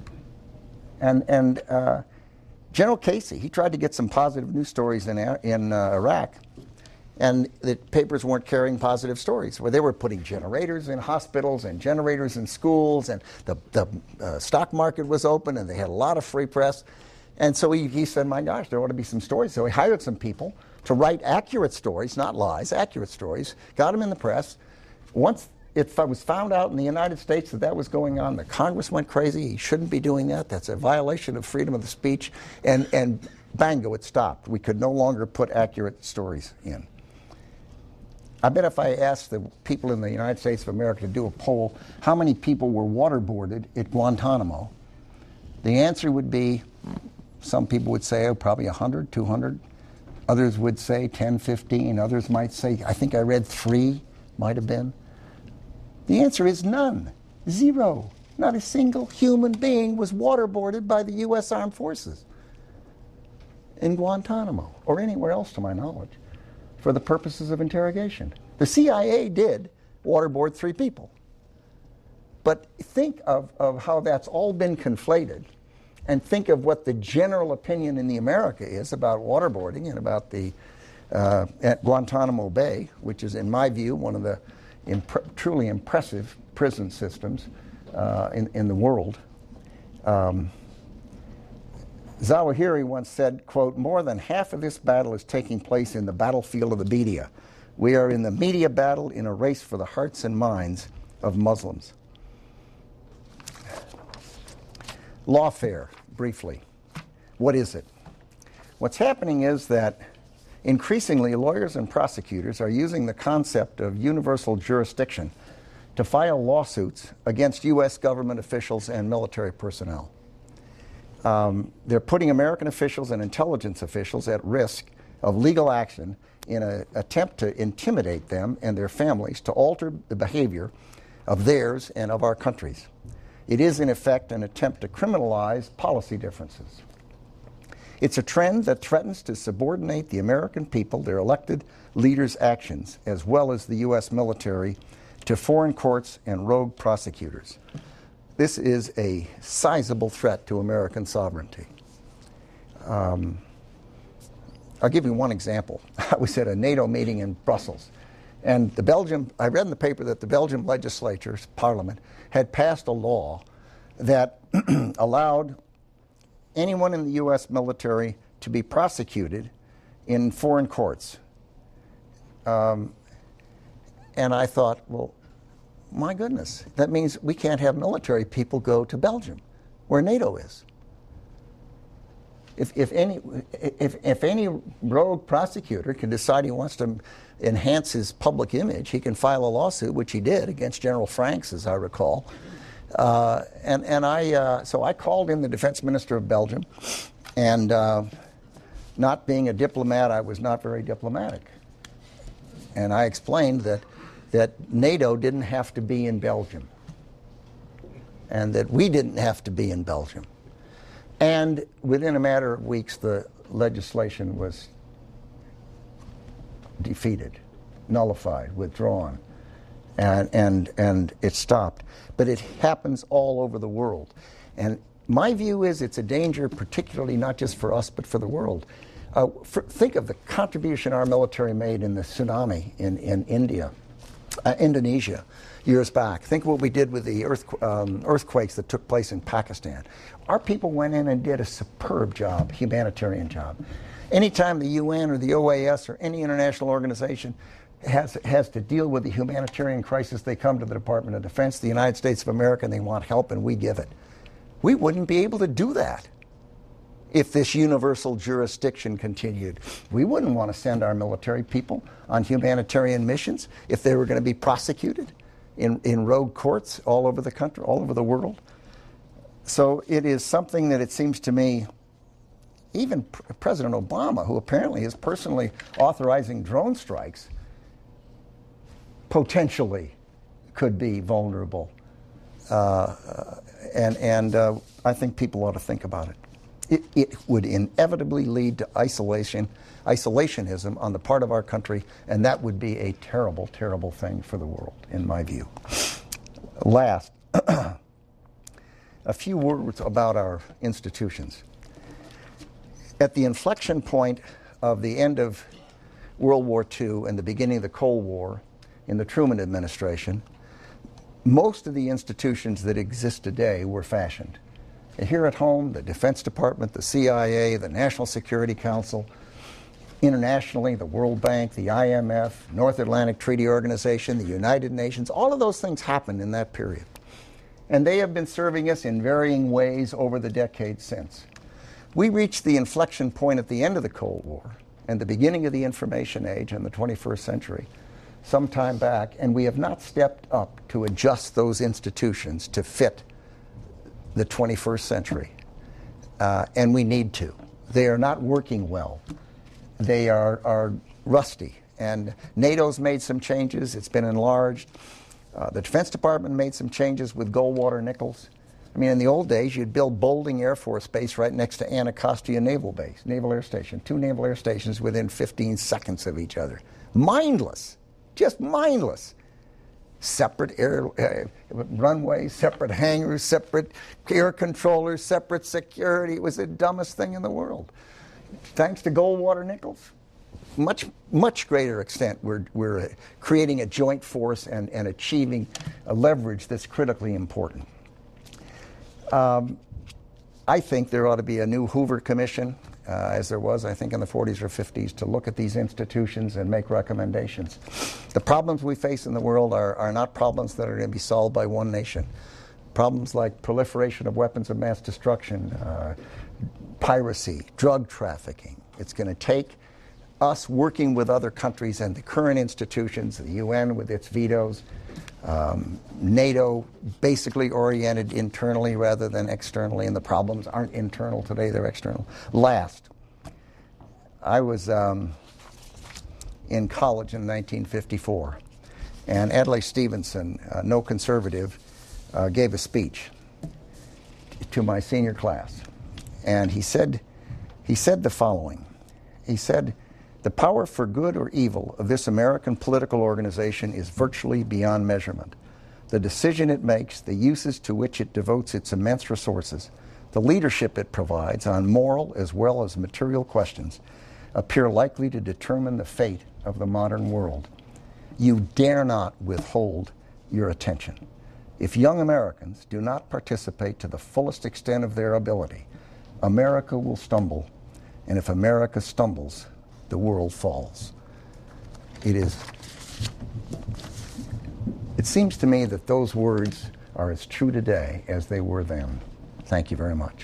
And General Casey, he tried to get some positive news stories in Iraq, and the papers weren't carrying positive stories. Where they were putting generators in hospitals and generators in schools, and the stock market was open, and they had a lot of free press. And so he said, my gosh, there ought to be some stories. So he hired some people to write accurate stories, not lies, accurate stories, got them in the press. Once it was found out in the United States that was going on, the Congress went crazy. He shouldn't be doing that. That's a violation of freedom of the speech. And bango, it stopped. We could no longer put accurate stories in. I bet if I asked the people in the United States of America to do a poll, how many people were waterboarded at Guantanamo, the answer would be, some people would say, probably 100, 200. Others would say 10, 15. Others might say, I think I read 3, might have been. The answer is none. 0. Not a single human being was waterboarded by the U.S. Armed Forces in Guantanamo, or anywhere else to my knowledge, for the purposes of interrogation. The CIA did waterboard 3 people. But think of how that's all been conflated, and think of what the general opinion in the America is about waterboarding and about the at Guantanamo Bay, which is, in my view, one of the truly impressive prison systems in the world. Zawahiri once said, quote, more than half of this battle is taking place in the battlefield of the media. We are in the media battle in a race for the hearts and minds of Muslims. Lawfare, briefly. What is it? What's happening is that increasingly lawyers and prosecutors are using the concept of universal jurisdiction to file lawsuits against U.S. government officials and military personnel. They're putting American officials and intelligence officials at risk of legal action in an attempt to intimidate them and their families to alter the behavior of theirs and of our countries. It is, in effect, an attempt to criminalize policy differences. It's a trend that threatens to subordinate the American people, their elected leaders' actions, as well as the U.S. military, to foreign courts and rogue prosecutors. This is a sizable threat to American sovereignty. I'll give you one example. I was at a NATO meeting in Brussels, and I read in the paper that the Belgian legislature's parliament had passed a law that allowed anyone in the U.S. military to be prosecuted in foreign courts. And I thought, well, my goodness, that means we can't have military people go to Belgium, where NATO is. If any rogue prosecutor can decide he wants to enhance his public image, he can file a lawsuit, which he did, against General Franks, as I recall. So I called in the defense minister of Belgium, and not being a diplomat, I was not very diplomatic. And I explained that NATO didn't have to be in Belgium, and that we didn't have to be in Belgium. And within a matter of weeks, the legislation was defeated, nullified, withdrawn, and it stopped. But it happens all over the world. And my view is it's a danger, particularly not just for us, but for the world. Think of the contribution our military made in the tsunami in India. Indonesia years back. Think what we did with the earthquakes that took place in Pakistan. Our people went in and did a superb job, humanitarian job. Anytime the UN or the OAS or any international organization has to deal with the humanitarian crisis, they come to the Department of Defense, the United States of America, and they want help, and we give it. We wouldn't be able to do that if this universal jurisdiction continued. We wouldn't want to send our military people on humanitarian missions if they were going to be prosecuted in rogue courts all over the country, all over the world. So it is something that it seems to me, even President Obama, who apparently is personally authorizing drone strikes, potentially could be vulnerable. And I think people ought to think about it. It would inevitably lead to isolationism on the part of our country, and that would be a terrible, terrible thing for the world, in my view. Last, a few words about our institutions. At the inflection point of the end of World War II and the beginning of the Cold War in the Truman administration, most of the institutions that exist today were fashioned. Here at home, the Defense Department, the CIA, the National Security Council, internationally, the World Bank, the IMF, North Atlantic Treaty Organization, the United Nations, all of those things happened in that period. And they have been serving us in varying ways over the decades since. We reached the inflection point at the end of the Cold War and the beginning of the information age in the 21st century some time back, and we have not stepped up to adjust those institutions to fit the 21st century. And we need to. They are not working well. They are rusty. And NATO's made some changes. It's been enlarged. The Defense Department made some changes with Goldwater Nichols. I mean, in the old days, you'd build Bolding Air Force Base right next to Anacostia Naval Base, Naval Air Station. 2 naval air stations within 15 seconds of each other. Mindless. Just mindless. Separate air runways, separate hangars, separate air controllers, separate security. It was the dumbest thing in the world. Thanks to Goldwater Nichols, much greater extent, we're creating a joint force and achieving a leverage that's critically important. I think there ought to be a new Hoover Commission, as there was, I think, in the 40s or 50s, to look at these institutions and make recommendations. The problems we face in the world are not problems that are going to be solved by one nation. Problems like proliferation of weapons of mass destruction, piracy, drug trafficking. It's going to take us working with other countries and the current institutions, the UN with its vetoes, NATO basically oriented internally rather than externally, and the problems aren't internal today, they're external. Last, I was in college in 1954, and Adlai Stevenson, no conservative, gave a speech to my senior class, and he said the following. He said, "The power for good or evil of this American political organization is virtually beyond measurement. The decision it makes, the uses to which it devotes its immense resources, the leadership it provides on moral as well as material questions appear likely to determine the fate of the modern world. You dare not withhold your attention. If young Americans do not participate to the fullest extent of their ability, America will stumble, and if America stumbles, the world falls." It seems to me that those words are as true today as they were then. Thank you very much.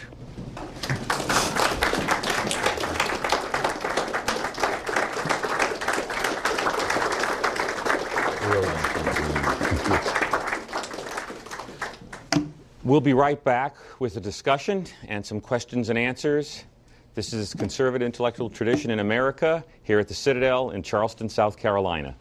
We'll be right back with a discussion and some questions and answers. This is Conservative Intellectual Tradition in America here at the Citadel in Charleston, South Carolina.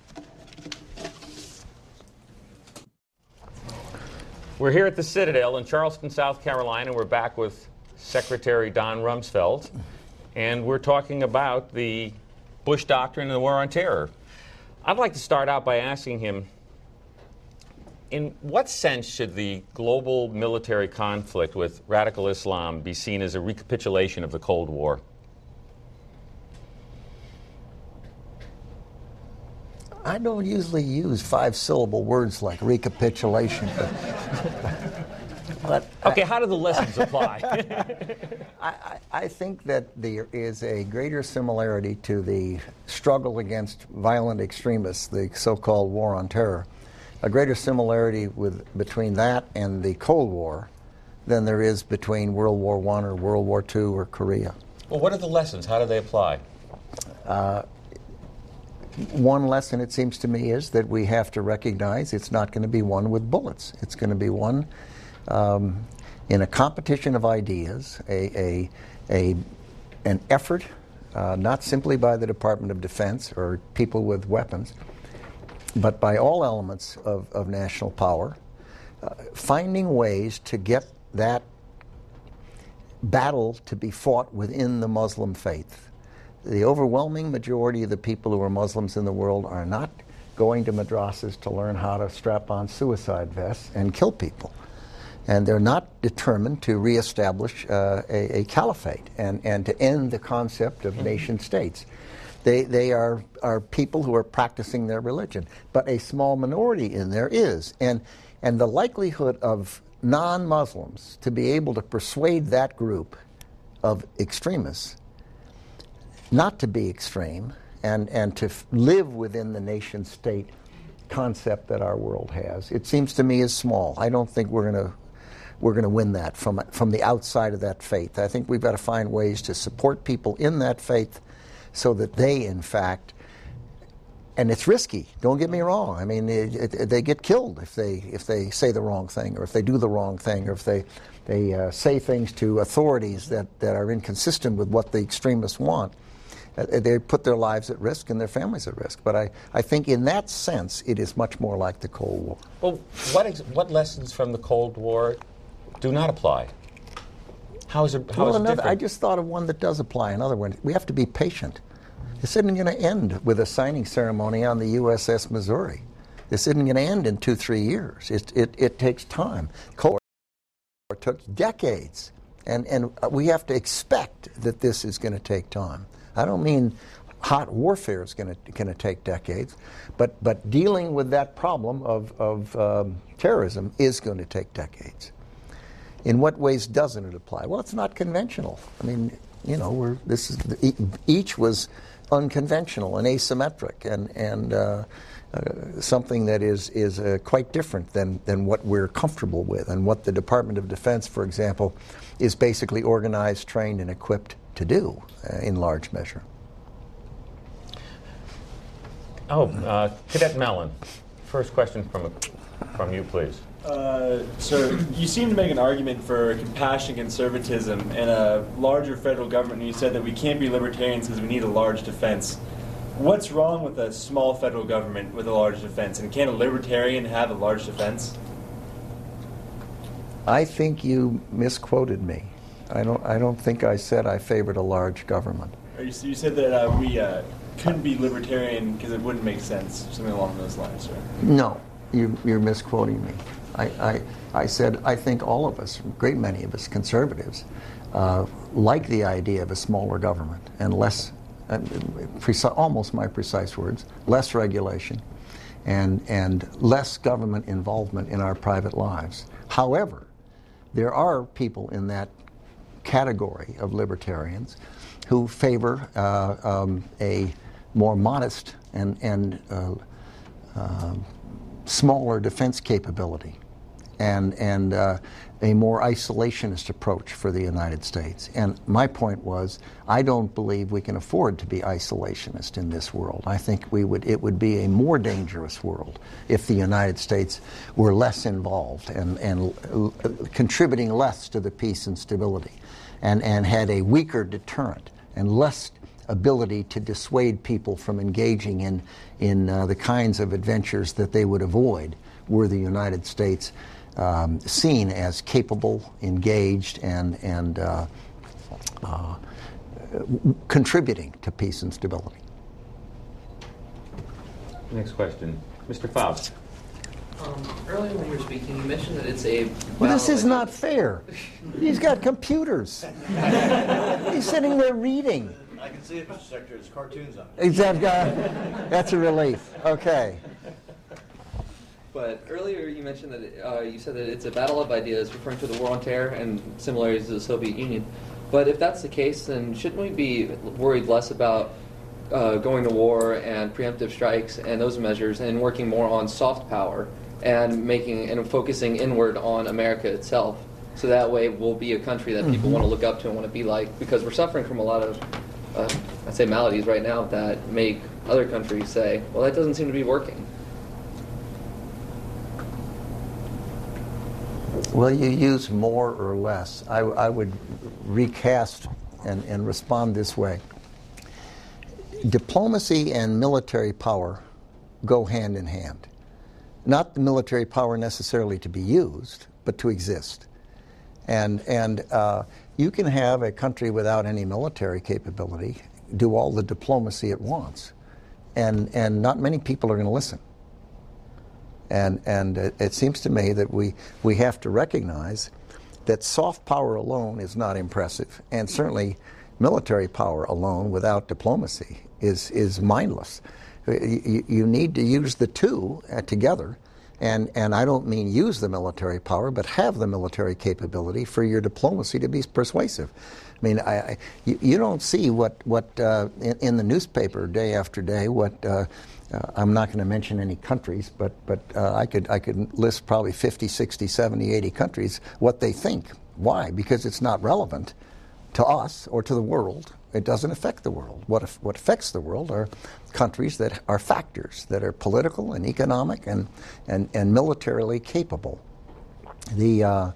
We're here at the Citadel in Charleston, South Carolina. We're back with Secretary Don Rumsfeld, and we're talking about the Bush Doctrine and the War on Terror. I'd like to start out by asking him, in what sense should the global military conflict with radical Islam be seen as a recapitulation of the Cold War? I don't usually use 5-syllable words like recapitulation, but Okay, how do the lessons apply? I think that there is a greater similarity to the struggle against violent extremists, the so-called war on terror, a greater similarity between that and the Cold War than there is between World War I or World War II or Korea. Well, what are the lessons? How do they apply? One lesson, it seems to me, is that we have to recognize it's not going to be won with bullets. It's going to be won in a competition of ideas, an effort, not simply by the Department of Defense or people with weapons, but by all elements of national power, finding ways to get that battle to be fought within the Muslim faith. The overwhelming majority of the people who are Muslims in the world are not going to madrasas to learn how to strap on suicide vests and kill people. And they're not determined to reestablish a caliphate and to end the concept of nation states. They are people who are practicing their religion. But a small minority in there is. And the likelihood of non-Muslims to be able to persuade that group of extremists not to be extreme and to live within the nation state concept that our world has, it seems to me, is small. I don't think we're going to win that from the outside of that faith. I think we've got to find ways to support people in that faith so that they, in fact, and it's risky, don't get me wrong. I mean, they get killed if they say the wrong thing, or if they do the wrong thing, or if they say things to authorities that are inconsistent with what the extremists want. They put their lives at risk and their families at risk. But I think in that sense, it is much more like the Cold War. Well, what lessons from the Cold War do not apply? How is it different? I just thought of one that does apply. Another one, we have to be patient. This isn't going to end with a signing ceremony on the USS Missouri. This isn't going to end in 2-3 years. It takes time. Cold War took decades, and we have to expect that this is going to take time. I don't mean hot warfare is going to take decades, but dealing with that problem of terrorism is going to take decades. In what ways doesn't it apply? Well, it's not conventional. I mean, you know, each was unconventional and asymmetric, and something that is quite different than what we're comfortable with, and what the Department of Defense, for example, is basically organized, trained, and equipped to do in large measure. Cadet Mellon, first question from you, please. So you seem to make an argument for compassion, conservatism, and a larger federal government. And you said that we can't be libertarians because we need a large defense. What's wrong with a small federal government with a large defense? And can a libertarian have a large defense? I think you misquoted me. I don't think I said I favored a large government. You said that we couldn't be libertarian because it wouldn't make sense, something along those lines, right? No, you're misquoting me. I said I think all of us, a great many of us conservatives, like the idea of a smaller government and less, almost my precise words, less regulation and less government involvement in our private lives. However, there are people in that category of libertarians who favor a more modest and smaller defense capability and a more isolationist approach for the United States. And my point was, I don't believe we can afford to be isolationist in this world. I think it would be a more dangerous world if the United States were less involved and contributing less to the peace and stability, and had a weaker deterrent and less ability to dissuade people from engaging in the kinds of adventures that they would avoid were the United States seen as capable, engaged, and contributing to peace and stability. Next question. Mr. Faust. Earlier when you were speaking, you mentioned that it's a... Well, this is not fair. He's got computers. He's sitting there reading. I can see it, Mr. Secretary. There's cartoons on it. That's a relief. Okay. But earlier you mentioned that you said that it's a battle of ideas, referring to the war on terror and similarities to the Soviet Union. But if that's the case, then shouldn't we be worried less about going to war and preemptive strikes and those measures, and working more on soft power and focusing inward on America itself? So that way we'll be a country that people want to look up to and want to be like, because we're suffering from a lot of, I'd say, maladies right now that make other countries say, well, that doesn't seem to be working. Well, you use more or less. I would recast and respond this way. Diplomacy and military power go hand in hand. Not the military power necessarily to be used, but to exist. And you can have a country without any military capability do all the diplomacy it wants, and not many people are going to listen. And it seems to me that we have to recognize that soft power alone is not impressive, and certainly military power alone without diplomacy is mindless. You need to use the two together, and I don't mean use the military power, but have the military capability for your diplomacy to be persuasive. I mean, you don't see what in the newspaper day after day what. I'm not going to mention any countries, but I could list probably 50, 60, 70, 80 countries, what they think. Why? Because it's not relevant to us or to the world. It doesn't affect the world. What affects the world are countries that are factors, that are political and economic and militarily capable. The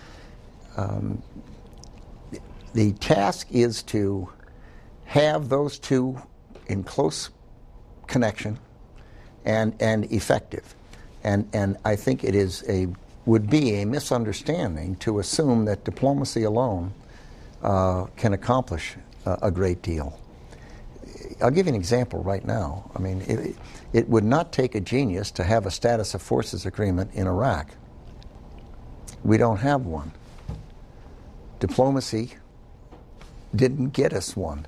task is to have those two in close connection and effective. And I think it would be a misunderstanding to assume that diplomacy alone can accomplish a great deal. I'll give you an example right now. I mean, it would not take a genius to have a status of forces agreement in Iraq. We don't have one. Diplomacy didn't get us one.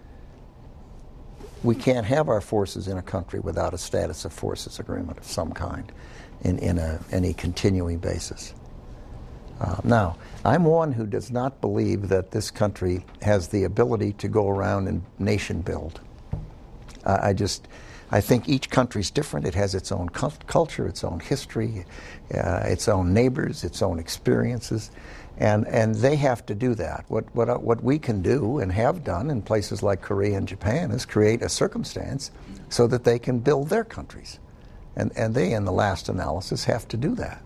We can't have our forces in a country without a status of forces agreement of some kind in any continuing basis. Now, I'm one who does not believe that this country has the ability to go around and nation build. I think each country's different. It has its own culture, its own history, its own neighbors, its own experiences, and they have to do that. What we can do and have done in places like Korea and Japan is create a circumstance so that they can build their countries, and they, in the last analysis, have to do that.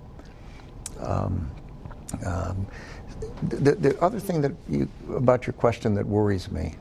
The other thing about your question that worries me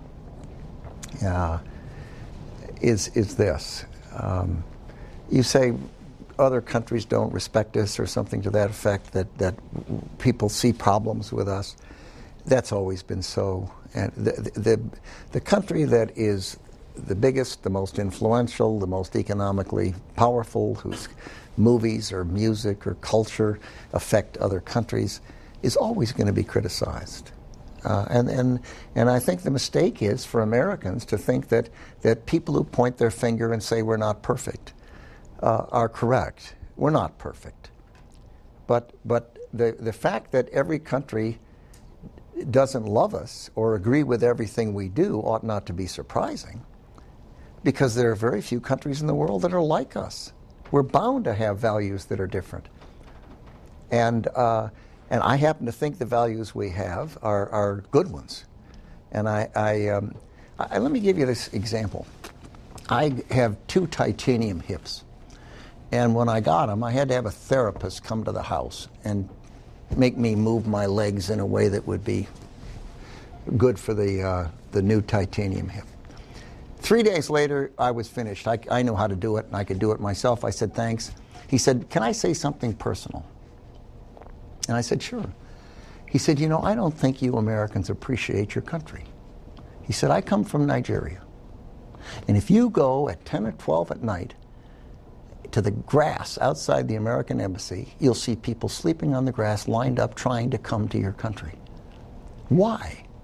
is this. You say other countries don't respect us or something to that effect, that people see problems with us. That's always been so. And the country that is the biggest, the most influential, the most economically powerful, whose movies or music or culture affect other countries, is always going to be criticized. And I think the mistake is for Americans to think that people who point their finger and say we're not perfect are correct. We're not perfect. But the fact that every country doesn't love us or agree with everything we do ought not to be surprising, because there are very few countries in the world that are like us. We're bound to have values that are different. And I happen to think the values we have are good ones. And let me give you this example. I have 2 titanium hips. And when I got them, I had to have a therapist come to the house and make me move my legs in a way that would be good for the new titanium hip. 3 days later, I was finished. I knew how to do it, and I could do it myself. I said, thanks. He said, can I say something personal? And I said, sure. He said, I don't think you Americans appreciate your country. He said, I come from Nigeria. And if you go at 10 or 12 at night to the grass outside the American embassy, you'll see people sleeping on the grass lined up trying to come to your country. Why?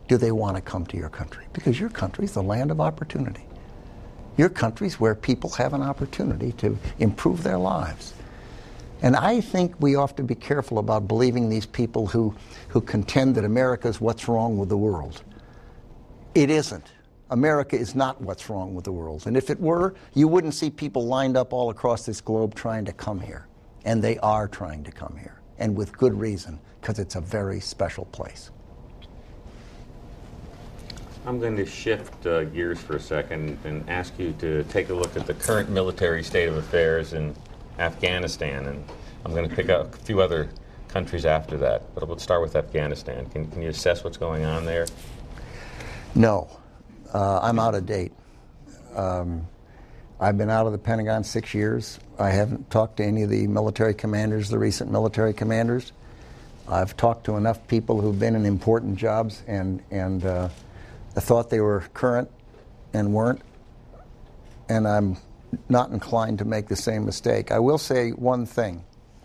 do they want to come to your country? Because your country is the land of opportunity. Your country is where people have an opportunity to improve their lives. And I think we ought to be careful about believing these people who contend that America is what's wrong with the world. It isn't. America is not what's wrong with the world. And if it were, you wouldn't see people lined up all across this globe trying to come here. And they are trying to come here, and with good reason, because it's a very special place. I'm going to shift gears for a second and ask you to take a look at the current military state of affairs in Afghanistan. And I'm going to pick up a few other countries after that, but we'll start with Afghanistan. Can you assess what's going on there? No. I'm out of date. I've been out of the Pentagon 6 years. I haven't talked to any of the military commanders, the recent military commanders. I've talked to enough people who've been in important jobs and I thought they were current and weren't. And I'm not inclined to make the same mistake. I will say one thing.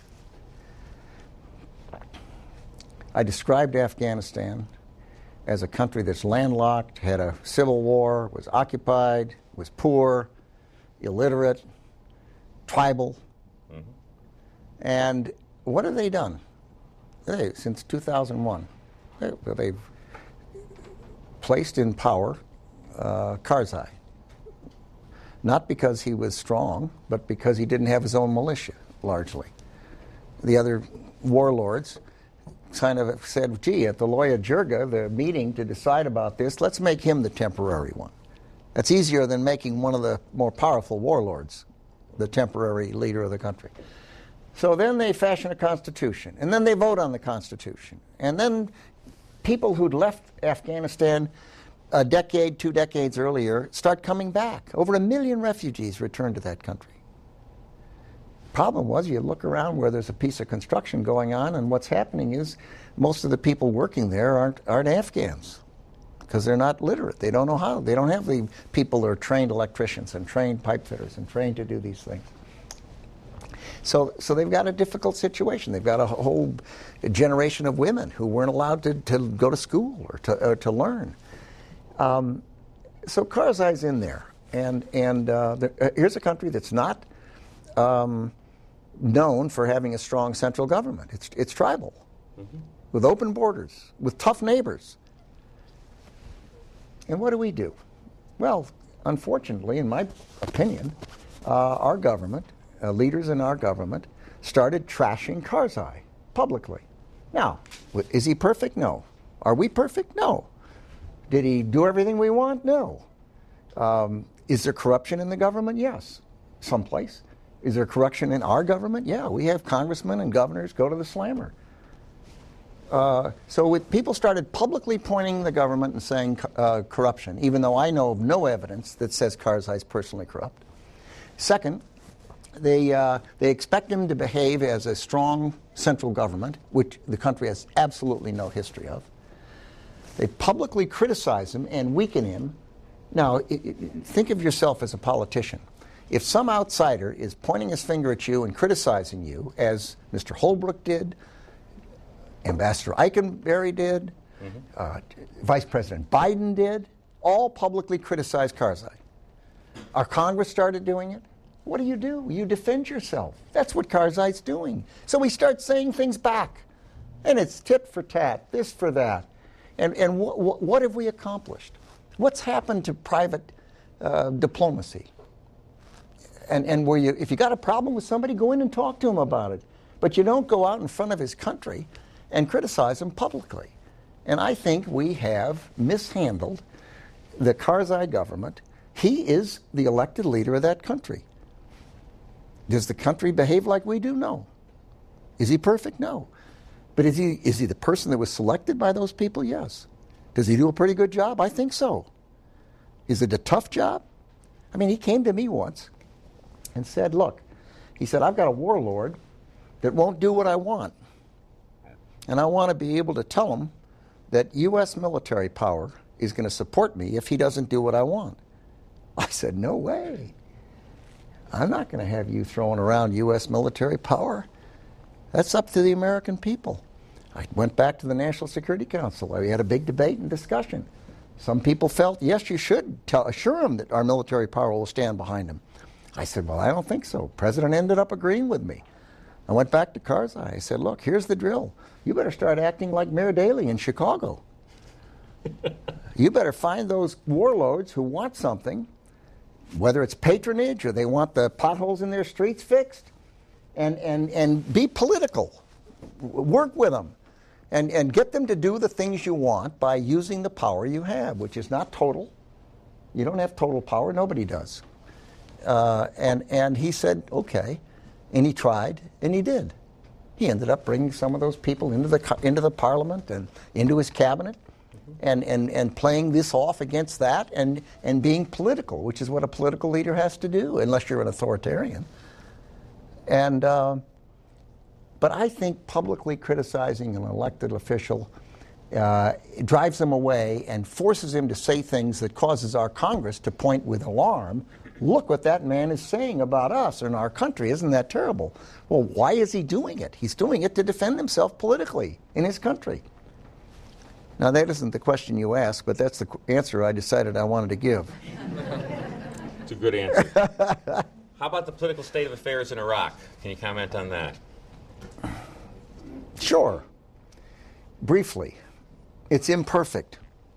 I described Afghanistan as a country that's landlocked, had a civil war, was occupied, was poor, illiterate, tribal. Mm-hmm. And what have they done? Since 2001, they've placed in power Karzai. Not because he was strong, but because he didn't have his own militia, largely. The other warlords kind of said, gee, at the Loya Jirga, the meeting to decide about this, let's make him the temporary one. That's easier than making one of the more powerful warlords the temporary leader of the country. So then they fashion a constitution, and then they vote on the constitution. And then people who'd left Afghanistan a decade, 2 decades earlier start coming back. Over 1 million refugees returned to that country. Problem was, you look around where there's a piece of construction going on, and what's happening is most of the people working there aren't Afghans because they're not literate. They don't know how. They don't have the people that are trained electricians and trained pipe fitters and trained to do these things. So they've got a difficult situation. They've got a whole generation of women who weren't allowed to go to school or to learn. So Karzai's in there, and here's a country that's not known for having a strong central government. It's tribal, mm-hmm. with open borders, with tough neighbors. And what do? Well, unfortunately, in my opinion, our government, leaders in our government, started trashing Karzai publicly. Now, is he perfect? No. Are we perfect? No. Did he do everything we want? No. Is there corruption in the government? Yes, someplace. Is there corruption in our government? Yeah, we have congressmen and governors go to the slammer. So people started publicly pointing the government and saying corruption, even though I know of no evidence that says Karzai's personally corrupt. Second, they expect him to behave as a strong central government, which the country has absolutely no history of. They publicly criticize him and weaken him. Now, think of yourself as a politician. If some outsider is pointing his finger at you and criticizing you, as Mr. Holbrooke did, Ambassador Eikenberry did, mm-hmm. Vice President Biden did, all publicly criticized Karzai. Our Congress started doing it. What do? You defend yourself. That's what Karzai's doing. So we start saying things back. And it's tit for tat, this for that. And what have we accomplished? What's happened to private diplomacy? And if you got a problem with somebody, go in and talk to him about it. But you don't go out in front of his country and criticize him publicly. And I think we have mishandled the Karzai government. He is the elected leader of that country. Does the country behave like we do? No. Is he perfect? No. But is he the person that was selected by those people? Yes. Does he do a pretty good job? I think so. Is it a tough job? I mean, he came to me once and said, look, he said, I've got a warlord that won't do what I want. And I want to be able to tell him that U.S. military power is going to support me if he doesn't do what I want. I said, no way. I'm not going to have you throwing around U.S. military power. That's up to the American people. I went back to the National Security Council. We had a big debate and discussion. Some people felt, yes, you should assure him that our military power will stand behind him. I said, well, I don't think so. The president ended up agreeing with me. I went back to Karzai. I said, look, here's the drill. You better start acting like Mayor Daley in Chicago. You better find those warlords who want something, whether it's patronage or they want the potholes in their streets fixed, and be political. Work with them. And get them to do the things you want by using the power you have, which is not total. You don't have total power. Nobody does. And he said, okay. And he tried, and he did. He ended up bringing some of those people into the parliament and into his cabinet and playing this off against that and being political, which is what a political leader has to do, unless you're an authoritarian. And but I think publicly criticizing an elected official drives him away and forces him to say things that causes our Congress to point with alarm. Look what that man is saying about us and our country. Isn't that terrible? Well, why is he doing it? He's doing it to defend himself politically in his country. Now, that isn't the question you asked, but that's the answer I decided I wanted to give. It's a good answer. How about the political state of affairs in Iraq? Can you comment on that? Sure. Briefly. It's imperfect.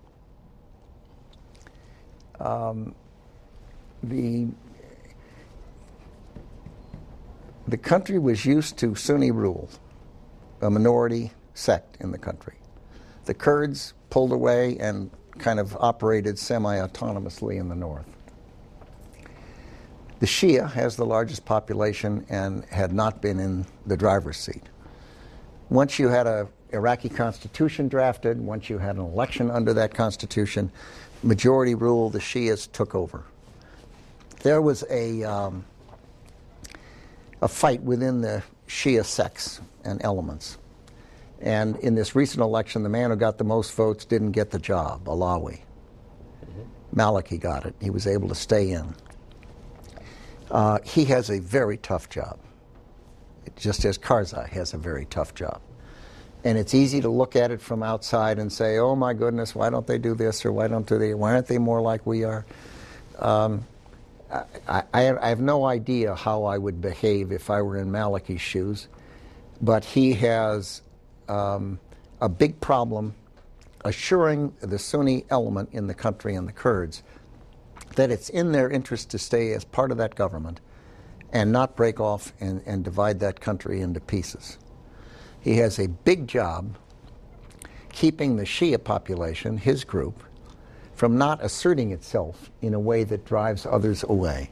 The country was used to Sunni rule, a minority sect in the country. The Kurds pulled away and kind of operated semi-autonomously in the north. The Shia has the largest population and had not been in the driver's seat. Once you had an Iraqi constitution drafted, once you had an election under that constitution, majority rule, the Shias took over. There was a fight within the Shia sects and elements. And in this recent election, the man who got the most votes didn't get the job, Alawi. Maliki got it. He was able to stay in. He has a very tough job, just as Karzai has a very tough job. And it's easy to look at it from outside and say, oh my goodness, why don't they do this, or why aren't they more like we are? I have no idea how I would behave if I were in Maliki's shoes, but he has a big problem assuring the Sunni element in the country and the Kurds that it's in their interest to stay as part of that government and not break off and divide that country into pieces. He has a big job keeping the Shia population, his group, from not asserting itself in a way that drives others away.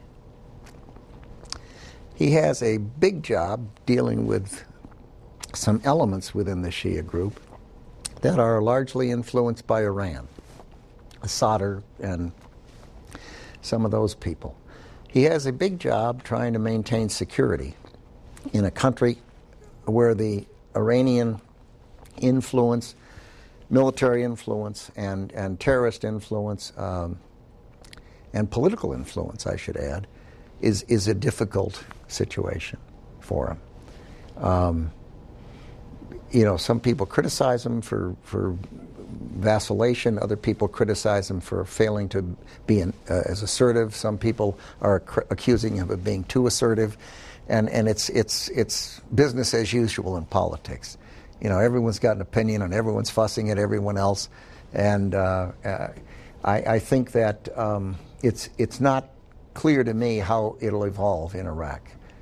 He has a big job dealing with some elements within the Shia group that are largely influenced by Iran, Sadr and some of those people. He has a big job trying to maintain security in a country where the Iranian influence, military influence, and terrorist influence, and political influence, I should add, is a difficult situation for him. Some people criticize him for vacillation. Other people criticize him for failing to be as assertive. Some people are accusing him of being too assertive, and it's business as usual in politics. Everyone's got an opinion, and everyone's fussing at everyone else, and I think that it's not clear to me how it'll evolve in Iraq.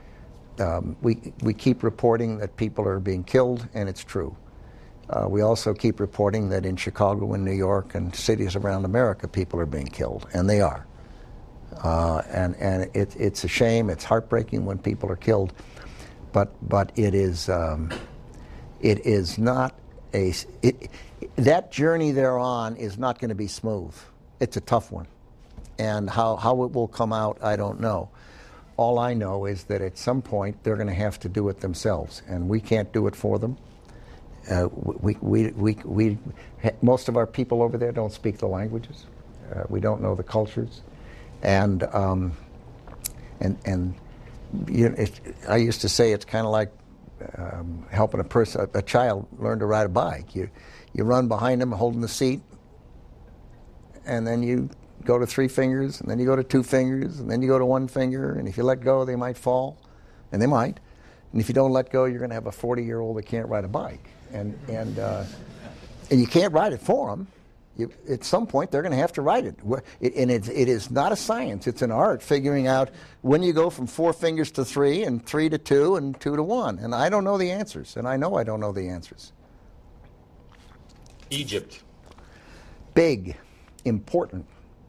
We keep reporting that people are being killed, and it's true. We also keep reporting that in Chicago and New York and cities around America, people are being killed, and they are. And it's a shame. It's heartbreaking when people are killed, but it is not that journey they're on is not going to be smooth. It's a tough one, and how it will come out, I don't know. All I know is that at some point they're going to have to do it themselves, and we can't do it for them. Most of our people over there don't speak the languages. We don't know the cultures, and I used to say it's kind of like helping a child learn to ride a bike. You run behind them holding the seat, and then you go to 3 fingers, and then you go to 2 fingers, and then you go to 1 finger, and if you let go, they might fall, and they might. And if you don't let go, you're going to have a 40-year-old that can't ride a bike. And you can't ride it for them. At some point, they're going to have to ride it. And it is not a science. It's an art, figuring out when you go from 4 fingers to 3, and 3 to 2, and 2 to 1. And I don't know the answers, and I know I don't know the answers. Egypt. Big, important.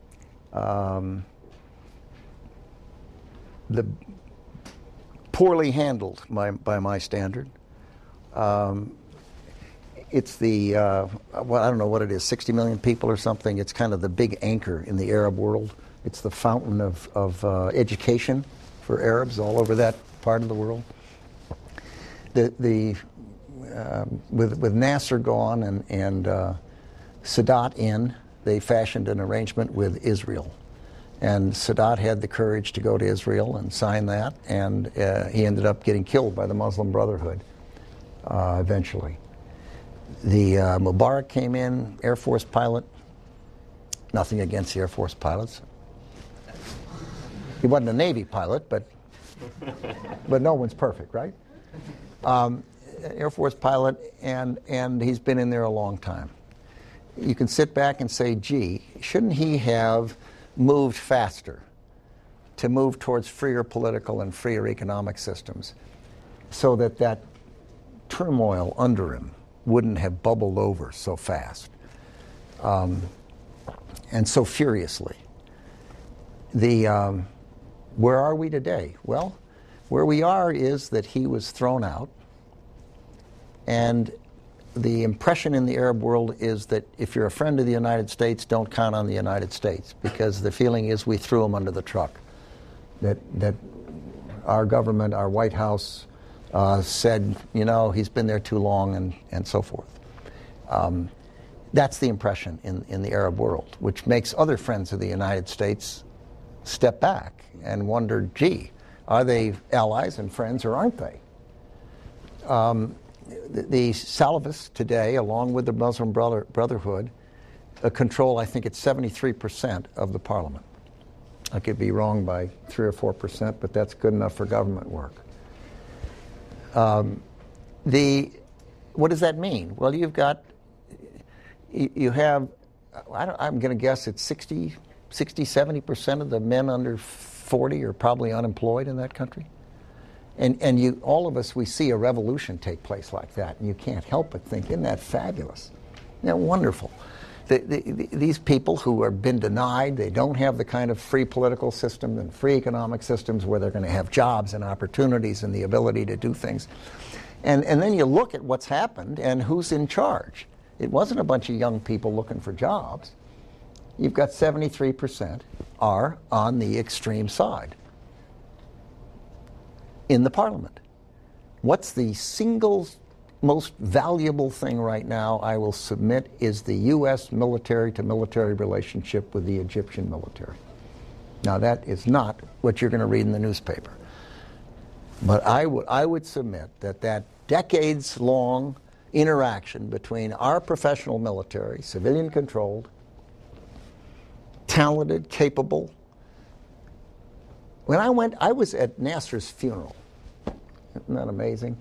The poorly handled by my standard. It's the, well, I don't know what it is, 60 million people or something. It's kind of the big anchor in the Arab world. It's the fountain of education for Arabs all over that part of the world. With Nasser gone and Sadat in, they fashioned an arrangement with Israel. And Sadat had the courage to go to Israel and sign that, and he ended up getting killed by the Muslim Brotherhood eventually. The Mubarak came in, Air Force pilot. Nothing against the Air Force pilots. He wasn't a Navy pilot, but no one's perfect, right? Air Force pilot, and he's been in there a long time. You can sit back and say, gee, shouldn't he have moved faster to move towards freer political and freer economic systems so that turmoil under him wouldn't have bubbled over so fast and so furiously. Where are we today? Well, where we are is that he was thrown out, and the impression in the Arab world is that if you're a friend of the United States, don't count on the United States, because the feeling is we threw him under the truck. That our government, our White House, said, you know, he's been there too long, and so forth. That's the impression in the Arab world, which makes other friends of the United States step back and wonder, gee, are they allies and friends or aren't they? The Salafists today, along with the Muslim Brotherhood, control, I think it's 73% of the parliament. I could be wrong by 3 or 4%, but that's good enough for government work. What does that mean? Well, you have, I'm going to guess it's 60, 70% of the men under 40 are probably unemployed in that country. And all of us, we see a revolution take place like that, and you can't help but think, isn't that fabulous? Isn't that wonderful? These people who have been denied, they don't have the kind of free political system and free economic systems where they're going to have jobs and opportunities and the ability to do things. And then you look at what's happened and who's in charge. It wasn't a bunch of young people looking for jobs. You've got 73% are on the extreme side in the parliament. What's the single most valuable thing right now I will submit is the U.S. military-to-military relationship with the Egyptian military. Now, that is not what you're going to read in the newspaper. But I would submit that decades-long interaction between our professional military, civilian-controlled, talented, capable. When I was at Nasser's funeral. Isn't that amazing?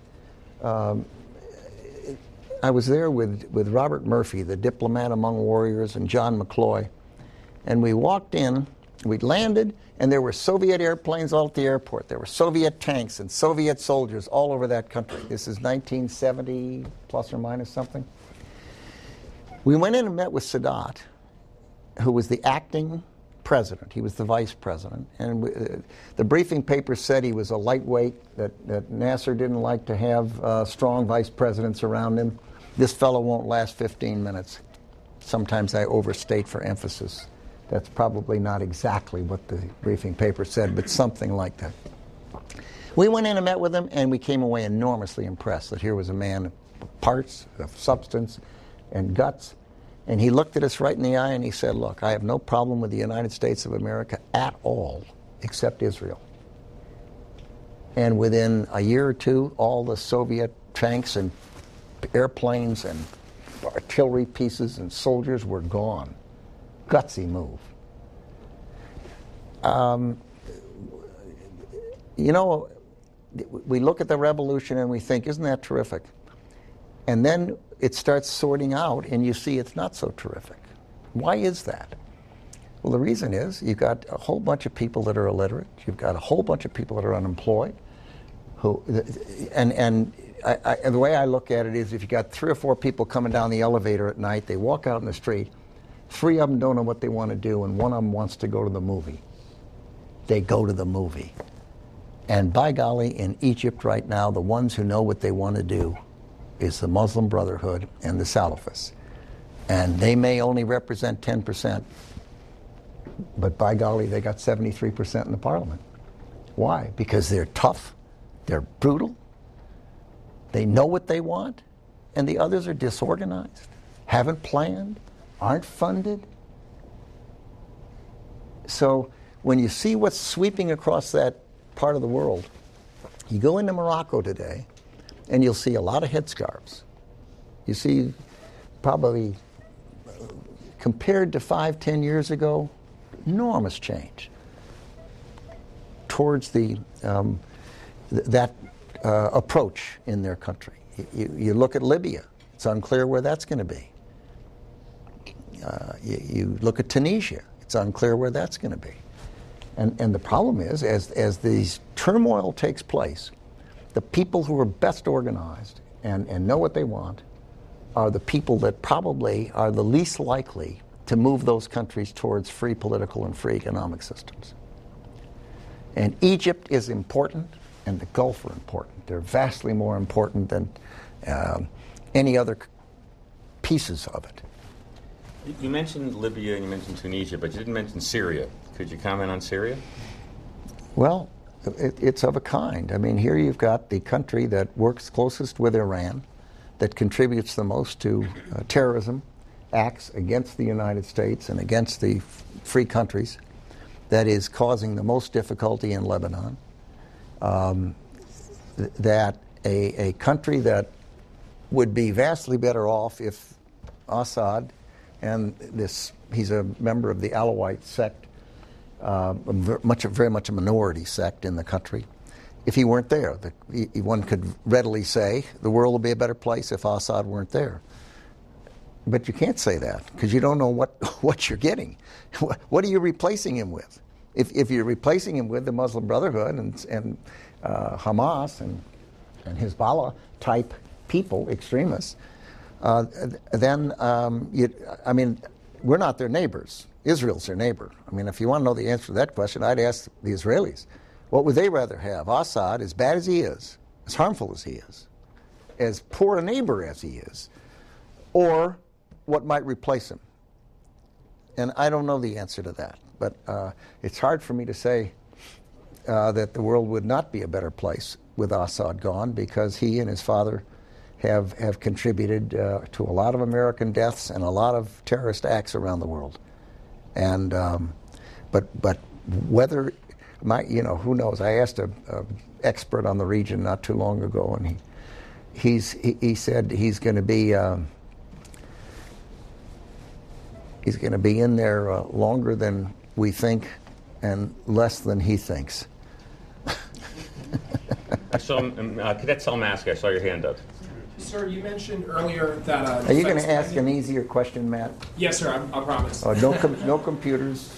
I was there with Robert Murphy, the diplomat among warriors, and John McCloy. And we walked in, we'd landed, and there were Soviet airplanes all at the airport. There were Soviet tanks and Soviet soldiers all over that country. This is 1970, plus or minus something. We went in and met with Sadat, who was the acting president. He was the vice president. And the briefing paper said he was a lightweight, that Nasser didn't like to have strong vice presidents around him. This fellow won't last 15 minutes. Sometimes I overstate for emphasis. That's probably not exactly what the briefing paper said, but something like that. We went in and met with him, and we came away enormously impressed that here was a man of parts, of substance, and guts. And he looked at us right in the eye and he said, look, I have no problem with the United States of America at all, except Israel. And within a year or two, all the Soviet tanks and airplanes and artillery pieces and soldiers were gone. Gutsy move. You know, we look at the revolution and we think, isn't that terrific? And then it starts sorting out and you see it's not so terrific. Why is that? Well, the reason is you've got a whole bunch of people that are illiterate. You've got a whole bunch of people that are unemployed. And the way I look at it is if you've got 3 or 4 people coming down the elevator at night, they walk out in the street, 3 of them don't know what they want to do, and 1 of them wants to go to the movie. They go to the movie. And by golly, in Egypt right now, the ones who know what they want to do is the Muslim Brotherhood and the Salafists. And they may only represent 10%, but by golly, they got 73% in the parliament. Why? Because they're tough, they're brutal, they know what they want, and the others are disorganized, haven't planned, aren't funded. So when you see what's sweeping across that part of the world, you go into Morocco today, and you'll see a lot of headscarves. You see probably, compared to 5-10 years ago, enormous change towards that approach in their country. You look at Libya, it's unclear where that's going to be. You look at Tunisia, it's unclear where that's going to be. And the problem is, as these turmoil takes place, the people who are best organized and know what they want are the people that probably are the least likely to move those countries towards free political and free economic systems. And Egypt is important, and the Gulf are important. They're vastly more important than any other pieces of it. You mentioned Libya and you mentioned Tunisia, but you didn't mention Syria. Could you comment on Syria? Well, it's of a kind. I mean, here you've got the country that works closest with Iran, that contributes the most to terrorism acts against the United States and against the free countries, that is causing the most difficulty in Lebanon. That a country that would be vastly better off if Assad and he's a member of the Alawite sect, very much a minority sect in the country. If he weren't there, one could readily say the world would be a better place if Assad weren't there. But you can't say that because you don't know what you're getting. What are you replacing him with? If you're replacing him with the Muslim Brotherhood and Hamas and Hezbollah type people, extremists, then we're not their neighbors. Israel's their neighbor. I mean, if you want to know the answer to that question, I'd ask the Israelis, what would they rather have? Assad, as bad as he is, as harmful as he is, as poor a neighbor as he is, or what might replace him? And I don't know the answer to that. But it's hard for me to say that the world would not be a better place with Assad gone, because he and his father have contributed to a lot of American deaths and a lot of terrorist acts around the world. And but whether who knows? I asked an expert on the region not too long ago, and he said he's going to be in there longer than we think and less than he thinks. I saw Cadet Salmaski, I saw your hand up. Sir, you mentioned earlier that... Are you going to ask an easier question, Matt? Yes, sir, I promise. Oh, no computers.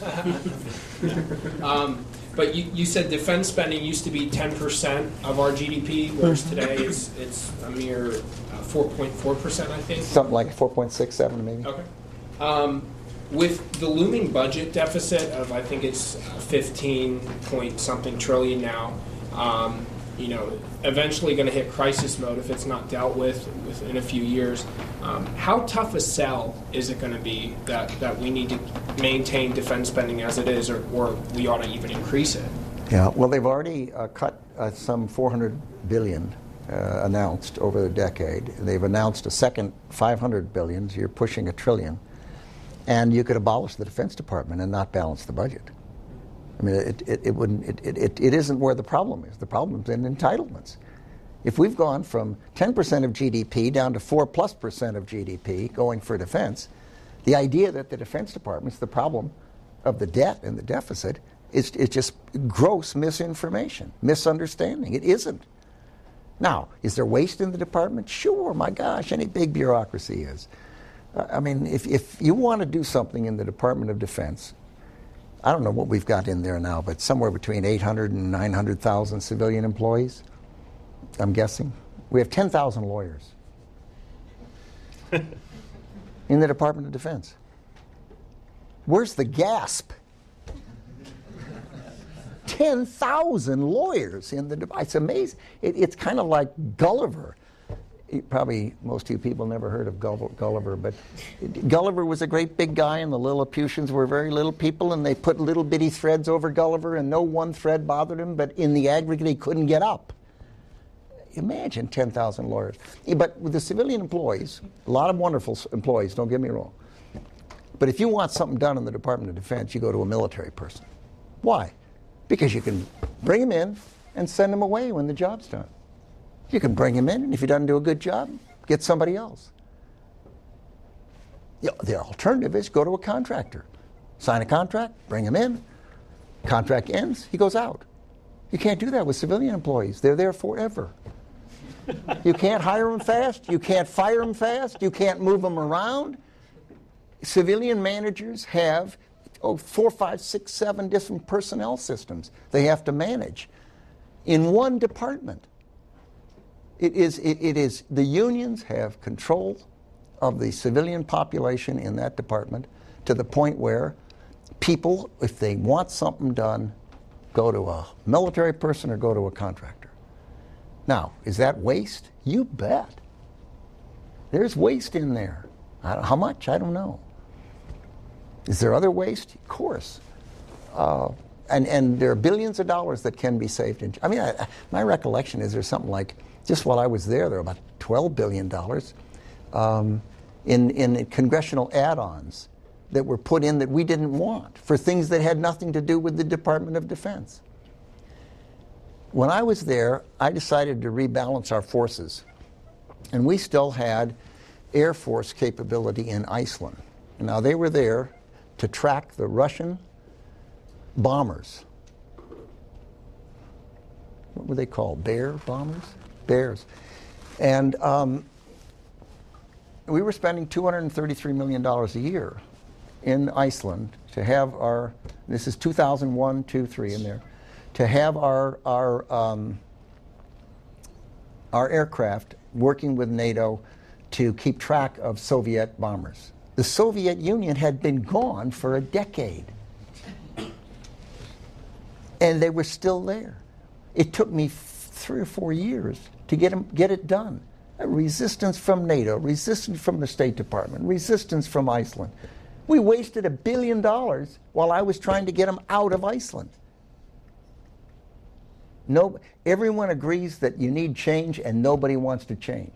But you said defense spending used to be 10% of our GDP, whereas today it's a mere 4.4%, I think. Something like 4.67 maybe. Okay. With the looming budget deficit of, I think it's 15-point-something trillion now, eventually going to hit crisis mode if it's not dealt with within a few years. How tough a sell is it going to be that we need to maintain defense spending as it is, or we ought to even increase it? Yeah, well, they've already cut some $400 billion announced over the decade. They've announced a second $500 billion, so you're pushing $1 trillion. And you could abolish the Defense Department and not balance the budget. I mean, it isn't where the problem is. The problem's in entitlements. If we've gone from 10% of GDP down to 4+% of GDP going for defense, the idea that the Defense Department's the problem of the debt and the deficit is just gross misinformation, misunderstanding. It isn't. Now, is there waste in the department? Sure, my gosh, any big bureaucracy is. I mean, if you want to do something in the Department of Defense, I don't know what we've got in there now, but somewhere between 800 and 900,000 civilian employees, I'm guessing. We have 10,000 lawyers in the Department of Defense. Where's the gasp? 10,000 lawyers in the department. It's amazing. It's kind of like Gulliver. Probably most of you people never heard of Gulliver, but Gulliver was a great big guy, and the Lilliputians were very little people, and they put little bitty threads over Gulliver, and no one thread bothered him, but in the aggregate he couldn't get up. Imagine 10,000 lawyers. But with the civilian employees, a lot of wonderful employees, don't get me wrong. But if you want something done in the Department of Defense, you go to a military person. Why? Because you can bring him in and send him away when the job's done. You can bring him in, and if he doesn't do a good job, get somebody else. The alternative is go to a contractor. Sign a contract, bring him in. Contract ends, he goes out. You can't do that with civilian employees. They're there forever. You can't hire them fast. You can't fire them fast. You can't move them around. Civilian managers have 4, 5, 6, 7 different personnel systems they have to manage in one department. It is the unions have control of the civilian population in that department to the point where people, if they want something done, go to a military person or go to a contractor. Now, is that waste? You bet. There's waste in there. How much? I don't know. Is there other waste? Of course. And there are billions of dollars that can be saved. My recollection is there's something like, just while I was there were about $12 billion in congressional add-ons that were put in that we didn't want for things that had nothing to do with the Department of Defense. When I was there, I decided to rebalance our forces. And we still had Air Force capability in Iceland. Now, they were there to track the Russian bombers. What were they called? Bear bombers? Bears. And we were spending $233 million a year in Iceland to have our, this is 2001, 2, 3 in there, to have our aircraft working with NATO to keep track of Soviet bombers. The Soviet Union had been gone for a decade. And they were still there. It took me 3 or 4 years to get it done. Resistance from NATO, resistance from the State Department, resistance from Iceland. We wasted $1 billion while I was trying to get them out of Iceland. No, everyone agrees that you need change, and nobody wants to change.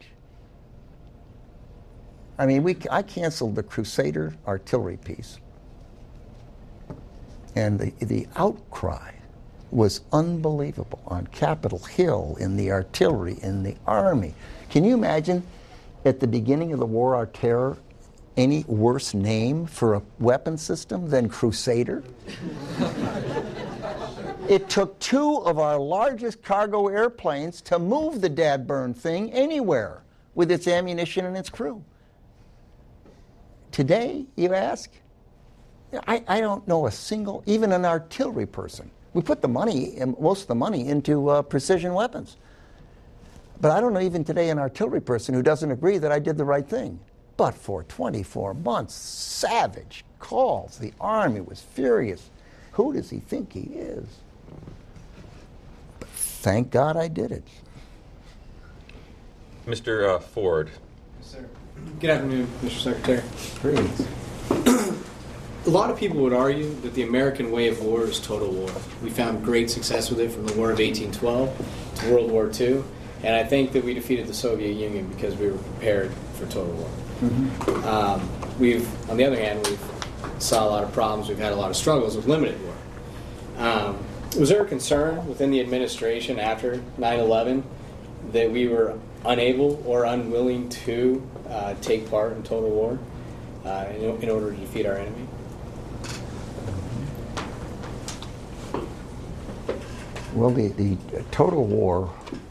I mean, I canceled the Crusader artillery piece, and the outcry was unbelievable on Capitol Hill, in the artillery, in the Army. Can you imagine at the beginning of the War on Terror any worse name for a weapon system than Crusader? It took 2 of our largest cargo airplanes to move the dadburn thing anywhere with its ammunition and its crew. Today, you ask, I don't know a single, even an artillery person. We put the money, most of the money, into precision weapons. But I don't know even today an artillery person who doesn't agree that I did the right thing. But for 24 months, savage calls. The Army was furious. Who does he think he is? But thank God I did it. Mr. Ford. Yes, sir. Good afternoon, Mr. Secretary. Greetings. A lot of people would argue that the American way of war is total war. We found great success with it from the War of 1812 to World War II, and I think that we defeated the Soviet Union because we were prepared for total war. Mm-hmm. On the other hand, we've saw a lot of problems. We've had a lot of struggles with limited war. Was there a concern within the administration after 9/11 that we were unable or unwilling to take part in total war in order to defeat our enemy? Well, the total war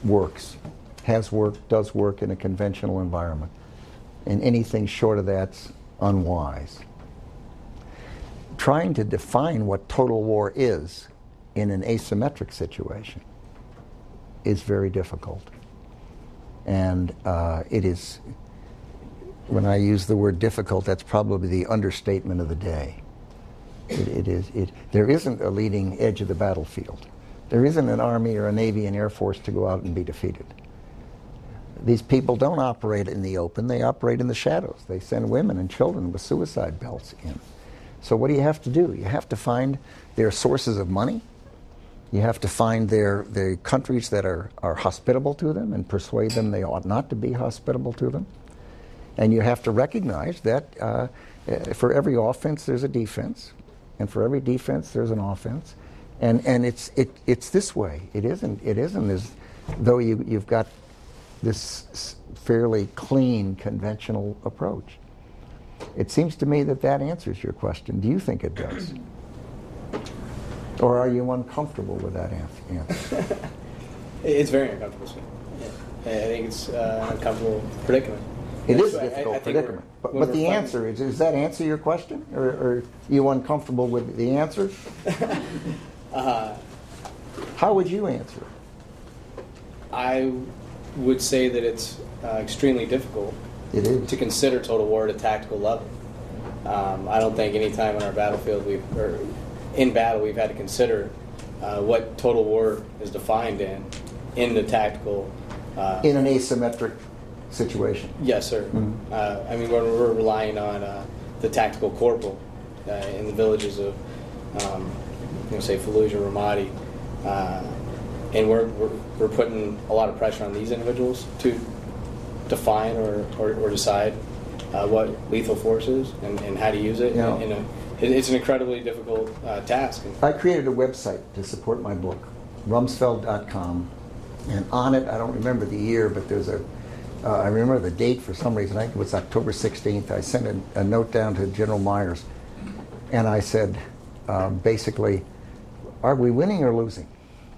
does work in a conventional environment. And anything short of that's unwise. Trying to define what total war is in an asymmetric situation is very difficult. And it is, when I use the word difficult, that's probably the understatement of the day. There isn't a leading edge of the battlefield. There isn't an army or a navy and air force to go out and be defeated. These people don't operate in the open, they operate in the shadows. They send women and children with suicide belts in. So what do you have to do? You have to find their sources of money. You have to find their countries that are hospitable to them and persuade them they ought not to be hospitable to them. And you have to recognize that for every offense there's a defense, and for every defense there's an offense. And it's this way. It isn't as though you've got this fairly clean, conventional approach. It seems to me that answers your question. Do you think it does? Or are you uncomfortable with that answer? It's very uncomfortable. I think it's an uncomfortable predicament. It is a difficult predicament. But the answer is, does that answer your question? Or are you uncomfortable with the answer? How would you answer it? I would say that it's extremely difficult to consider total war at a tactical level. I don't think any time on our battlefield in battle we've had to consider what total war is defined in the tactical. In an asymmetric situation. Yes, sir. Mm-hmm. I mean, we're relying on the tactical corporal in the villages of, say, Fallujah, Ramadi, and we're putting a lot of pressure on these individuals to define or decide what lethal force is and how to use it. Yeah. It's an incredibly difficult task. I created a website to support my book, rumsfeld.com, and on it, I don't remember the year, but there's I remember the date for some reason. I think it was October 16th. I sent a note down to General Myers, and I said, basically, are we winning or losing?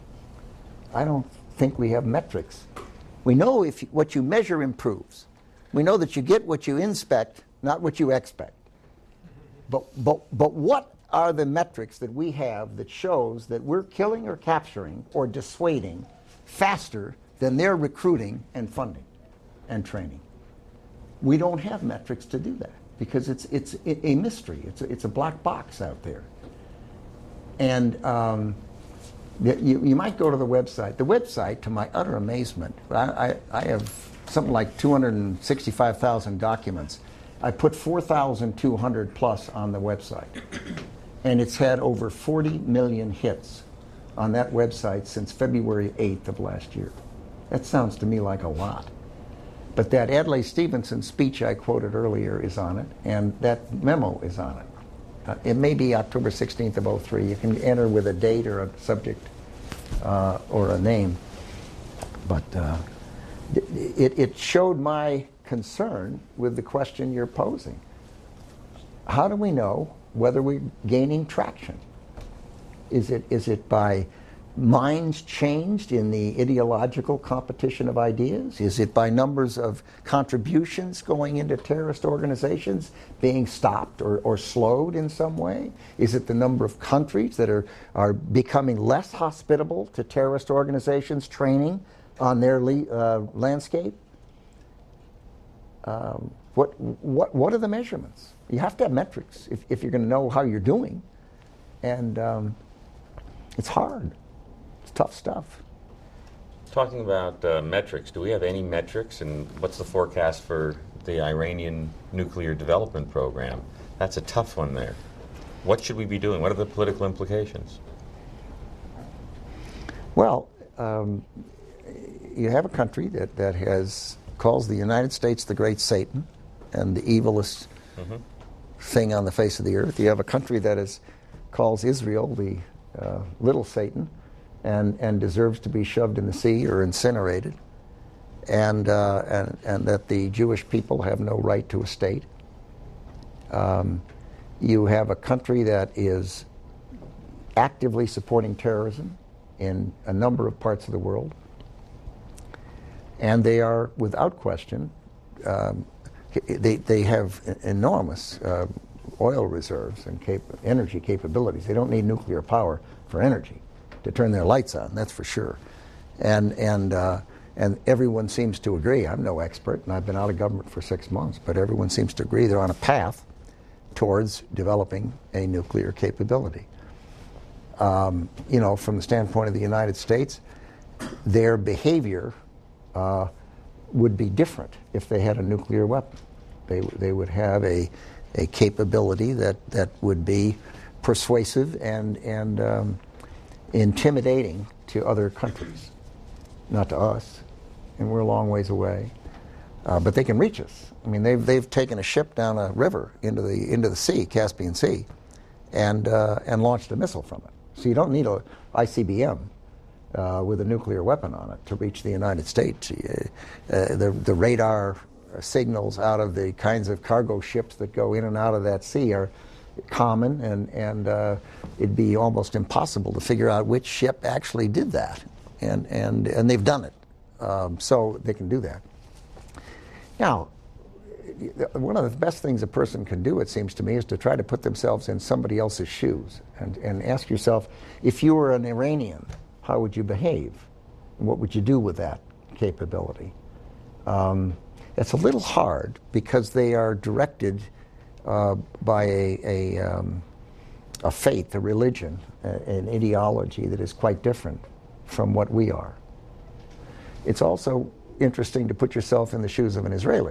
I don't think we have metrics. We know if what you measure improves. We know that you get what you inspect, not what you expect. But what are the metrics that we have that shows that we're killing or capturing or dissuading faster than they're recruiting and funding and training? We don't have metrics to do that because it's a mystery. It's a black box out there. And you might go to the website. The website, to my utter amazement, I have something like 265,000 documents. I put 4,200 plus on the website. And it's had over 40 million hits on that website since February 8th of last year. That sounds to me like a lot. But that Adlai Stevenson speech I quoted earlier is on it, and that memo is on it. It may be October 16th of 2003. You can enter with a date or a subject or a name. But it showed my concern with the question you're posing. How do we know whether we're gaining traction? Is it by minds changed in the ideological competition of ideas? Is it by numbers of contributions going into terrorist organizations being stopped or slowed in some way? Is it the number of countries that are becoming less hospitable to terrorist organizations training on their landscape? What are the measurements? You have to have metrics if you're going to know how you're doing. And it's hard. It's tough stuff. Talking about metrics, do we have any metrics, and what's the forecast for the Iranian nuclear development program? That's a tough one there. What should we be doing? What are the political implications? Well, you have a country that calls the United States the great Satan and the evilest thing on the face of the earth. You have a country that calls Israel the little Satan, and deserves to be shoved in the sea or incinerated, and that the Jewish people have no right to a state. You have a country that is actively supporting terrorism in a number of parts of the world, and they are, without question, they have enormous oil reserves and energy capabilities. They don't need nuclear power for energy to turn their lights on, that's for sure. And everyone seems to agree. I'm no expert, and I've been out of government for 6 months, but everyone seems to agree they're on a path towards developing a nuclear capability. From the standpoint of the United States, their behavior would be different if they had a nuclear weapon. They would have a capability that would be persuasive and intimidating to other countries, not to us, and we're a long ways away. But they can reach us. I mean, they've taken a ship down a river into the sea, Caspian Sea, and launched a missile from it. So you don't need a ICBM with a nuclear weapon on it to reach the United States. The radar signals out of the kinds of cargo ships that go in and out of that sea are common, and it'd be almost impossible to figure out which ship actually did that, and they've done it, so they can do that. Now, one of the best things a person can do, it seems to me, is to try to put themselves in somebody else's shoes and ask yourself, if you were an Iranian, how would you behave? And what would you do with that capability? It's a little hard because they are directed by a faith, a religion, an ideology that is quite different from what we are. It's also interesting to put yourself in the shoes of an Israeli.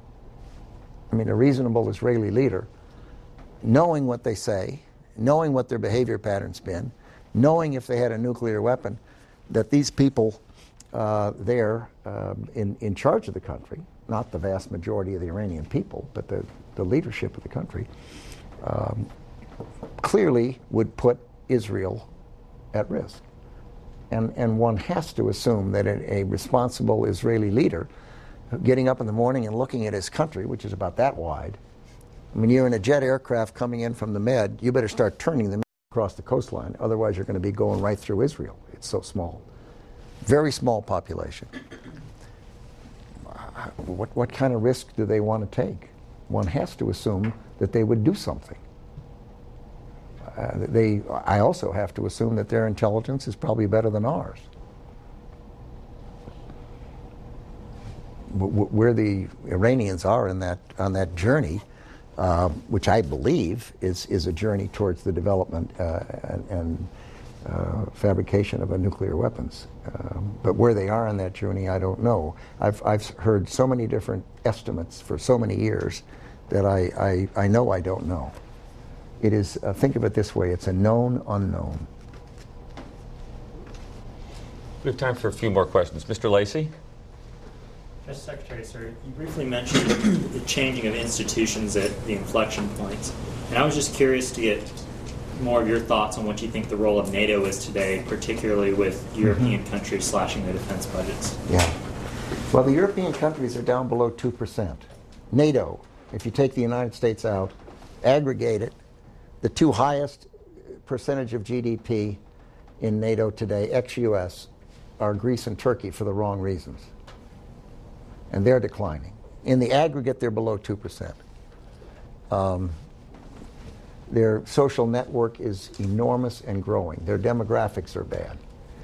I mean, a reasonable Israeli leader, knowing what they say, knowing what their behavior pattern's been, knowing if they had a nuclear weapon, that these people there in charge of the country, not the vast majority of the Iranian people, but the leadership of the country, clearly would put Israel at risk. And one has to assume that a responsible Israeli leader, getting up in the morning and looking at his country, which is about that wide, I mean, you're in a jet aircraft coming in from the Med, you better start turning them across the coastline, otherwise you're going to be going right through Israel. It's so small. Very small population. What kind of risk do they want to take? One has to assume that they would do something. I also have to assume that their intelligence is probably better than ours. Where the Iranians are on that journey, which I believe is a journey towards the development and fabrication of nuclear weapons. But where they are on that journey, I don't know. I've heard so many different estimates for so many years that I know I don't know. It is, think of it this way, it's a known unknown. We have time for a few more questions. Mr. Lacey? Mr. Secretary, sir, you briefly mentioned the changing of institutions at the inflection points. And I was just curious to get more of your thoughts on what you think the role of NATO is today, particularly with European countries slashing their defense budgets. Yeah. Well, the European countries are down below 2%. NATO, if you take the United States out, aggregate it, the two highest percentage of GDP in NATO today, ex-US, are Greece and Turkey for the wrong reasons. And they're declining. In the aggregate, they're below 2%. Their social network is enormous and growing. Their demographics are bad.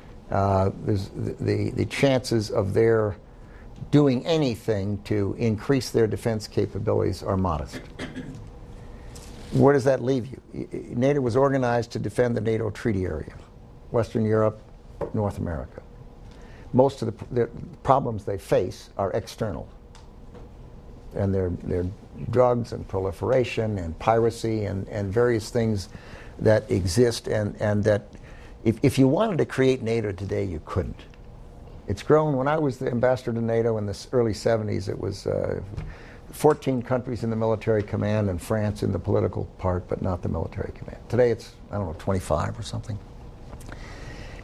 The chances of their doing anything to increase their defense capabilities are modest. Where does that leave you? NATO was organized to defend the NATO treaty area, Western Europe, North America. Most of the problems they face are external. And they're drugs and proliferation and piracy and various things that exist and that if you wanted to create NATO today, you couldn't. It's grown. When I was the ambassador to NATO in the early 70s, it was 14 countries in the military command and France in the political part, but not the military command. Today it's, I don't know, 25 or something.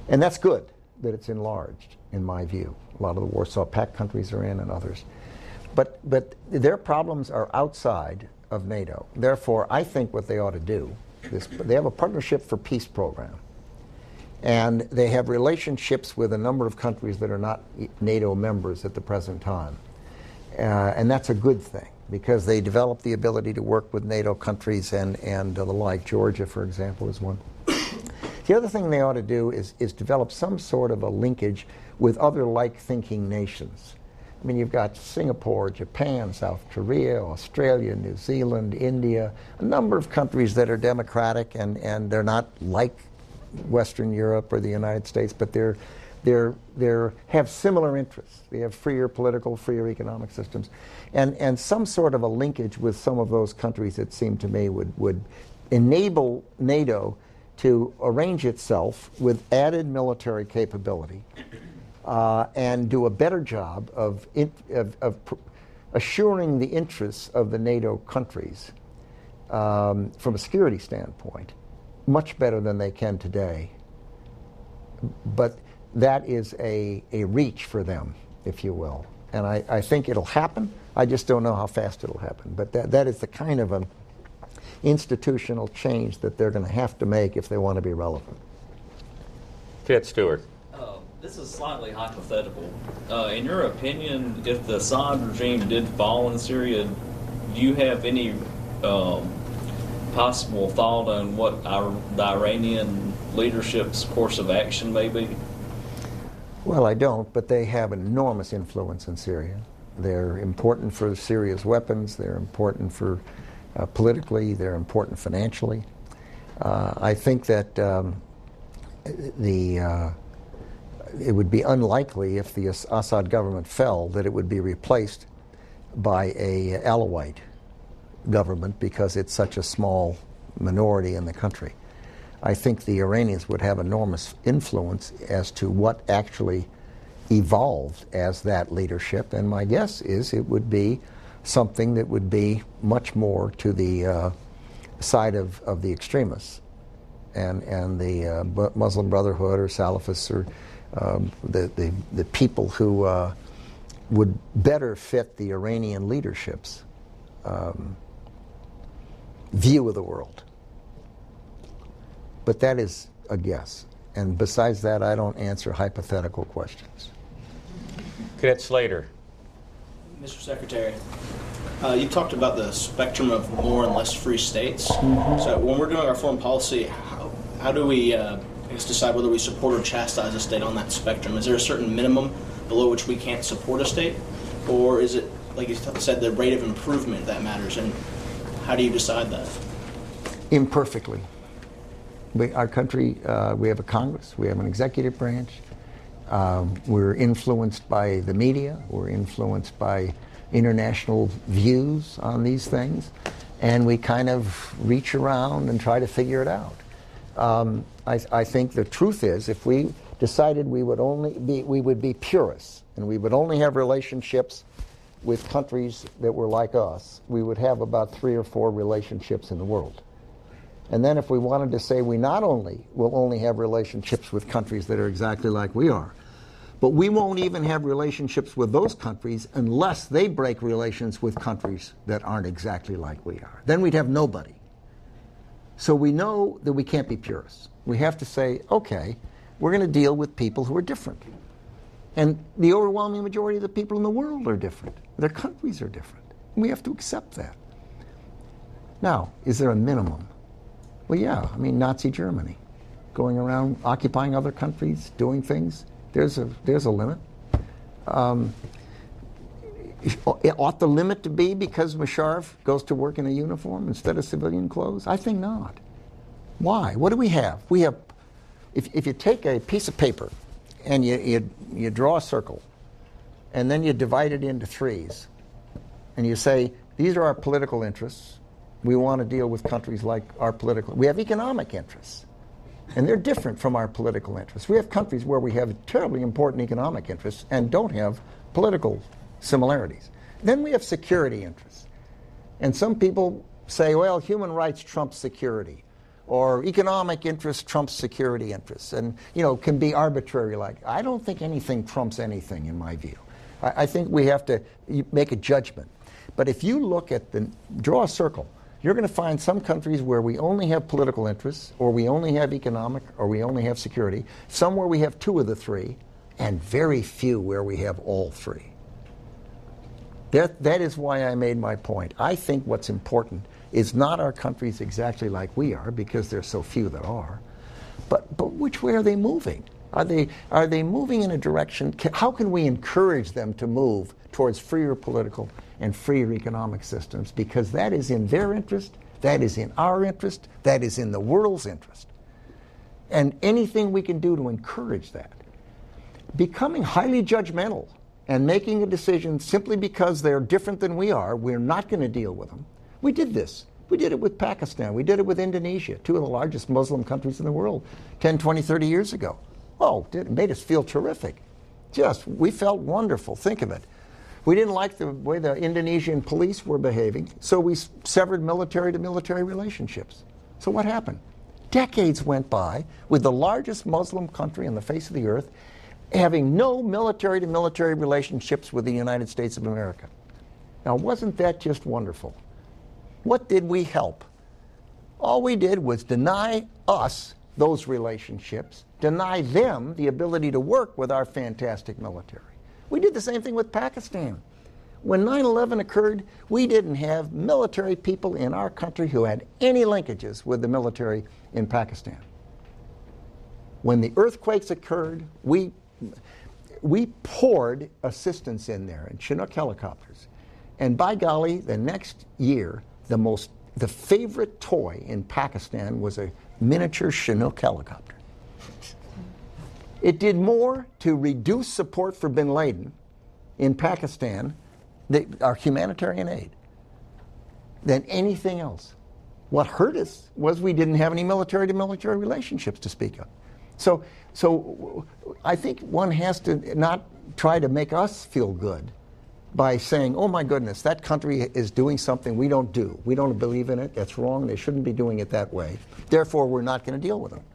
And that's good that it's enlarged, in my view. A lot of the Warsaw Pact countries are in, and others. But their problems are outside of NATO. Therefore, I think what they ought to do is they have a Partnership for Peace program. And they have relationships with a number of countries that are not NATO members at the present time. And that's a good thing, because they develop the ability to work with NATO countries and the like. Georgia, for example, is one. The other thing they ought to do is develop some sort of a linkage with other like-thinking nations. I mean, you've got Singapore, Japan, South Korea, Australia, New Zealand, India, a number of countries that are democratic, and they're not like Western Europe or the United States, but they have similar interests. They have freer political, freer economic systems. And some sort of a linkage with some of those countries, it seemed to me, would enable NATO to arrange itself with added military capability and do a better job of assuring the interests of the NATO countries from a security standpoint, much better than they can today. But that is a reach for them, if you will. And I think it'll happen. I just don't know how fast it'll happen. But that is the kind of an institutional change that they're going to have to make if they want to be relevant. Cadet Stewart. This is slightly hypothetical. In your opinion, if the Assad regime did fall in Syria, do you have any possible thought on what the Iranian leadership's course of action may be? Well, I don't, but they have enormous influence in Syria. They're important for Syria's weapons. They're important for politically. They're important financially. I think that it would be unlikely if the Assad government fell that it would be replaced by a Alawite government, because it's such a small minority in the country. I think the Iranians would have enormous influence as to what actually evolved as that leadership, and my guess is it would be something that would be much more to the side of the extremists and the Muslim Brotherhood or Salafists or the people who would better fit the Iranian leadership's view of the world. But that is a guess. And besides that, I don't answer hypothetical questions. Cadet Slater. Mr. Secretary, you talked about the spectrum of more and less free states. Mm-hmm. So when we're doing our foreign policy, how do we decide whether we support or chastise a state on that spectrum? Is there a certain minimum below which we can't support a state? Or is it, like you said, the rate of improvement that matters? And how do you decide that? Imperfectly. Our country, we have a Congress, we have an executive branch. We're influenced by the media. We're influenced by international views on these things. And we kind of reach around and try to figure it out. I think the truth is, if we decided we would be purists, and we would only have relationships with countries that were like us, we would have about 3 or 4 relationships in the world. And then if we wanted to say we not only will only have relationships with countries that are exactly like we are, but we won't even have relationships with those countries unless they break relations with countries that aren't exactly like we are. Then we'd have nobody. So we know that we can't be purists. We have to say, okay, we're going to deal with people who are different. And the overwhelming majority of the people in the world are different. Their countries are different. We have to accept that. Now, is there a minimum? Well, yeah. I mean, Nazi Germany, going around occupying other countries, doing things. There's a limit. Ought the limit to be because Musharraf goes to work in a uniform instead of civilian clothes? I think not. Why? What do we have? We have, if you take a piece of paper and you draw a circle, and then you divide it into 3s, and you say, these are our political interests. We want to deal with countries like our political. We have economic interests, and they're different from our political interests. We have countries where we have terribly important economic interests and don't have political similarities. Then we have security interests. And some people say, well, human rights trump security. or economic interest trumps security interests, and can be arbitrary. Like, I don't think anything trumps anything in my view. I think we have to make a judgment. But if you look at draw a circle, you're going to find some countries where we only have political interests, or we only have economic, or we only have security, some where we have two of the three, and very few where we have all three. That is why I made my point. I think what's important is not our countries exactly like we are, because there's so few that are, but which way are they moving? Are they moving in a direction? How can we encourage them to move towards freer political and freer economic systems? Because that is in their interest, that is in our interest, that is in the world's interest. And anything we can do to encourage that. Becoming highly judgmental and making a decision simply because they're different than we are, we're not going to deal with them. We did this. We did it with Pakistan. We did it with Indonesia, two of the largest Muslim countries in the world, 10, 20, 30 years ago. Oh, it made us feel terrific. We felt wonderful. Think of it. We didn't like the way the Indonesian police were behaving, so we severed military-to-military relationships. So what happened? Decades went by with the largest Muslim country on the face of the earth having no military-to-military relationships with the United States of America. Now, wasn't that just wonderful? What did we help? All we did was deny us those relationships, deny them the ability to work with our fantastic military. We did the same thing with Pakistan. When 9/11 occurred, we didn't have military people in our country who had any linkages with the military in Pakistan. When the earthquakes occurred, we poured assistance in there in Chinook helicopters. And by golly, the next year, the favorite toy in Pakistan was a miniature Chinook helicopter. It did more to reduce support for bin Laden in Pakistan, our humanitarian aid, than anything else. What hurt us was we didn't have any military-to-military relationships to speak of. So I think one has to not try to make us feel good by saying, oh my goodness, that country is doing something we don't do. We don't believe in it. That's wrong. They shouldn't be doing it that way. Therefore, we're not going to deal with them.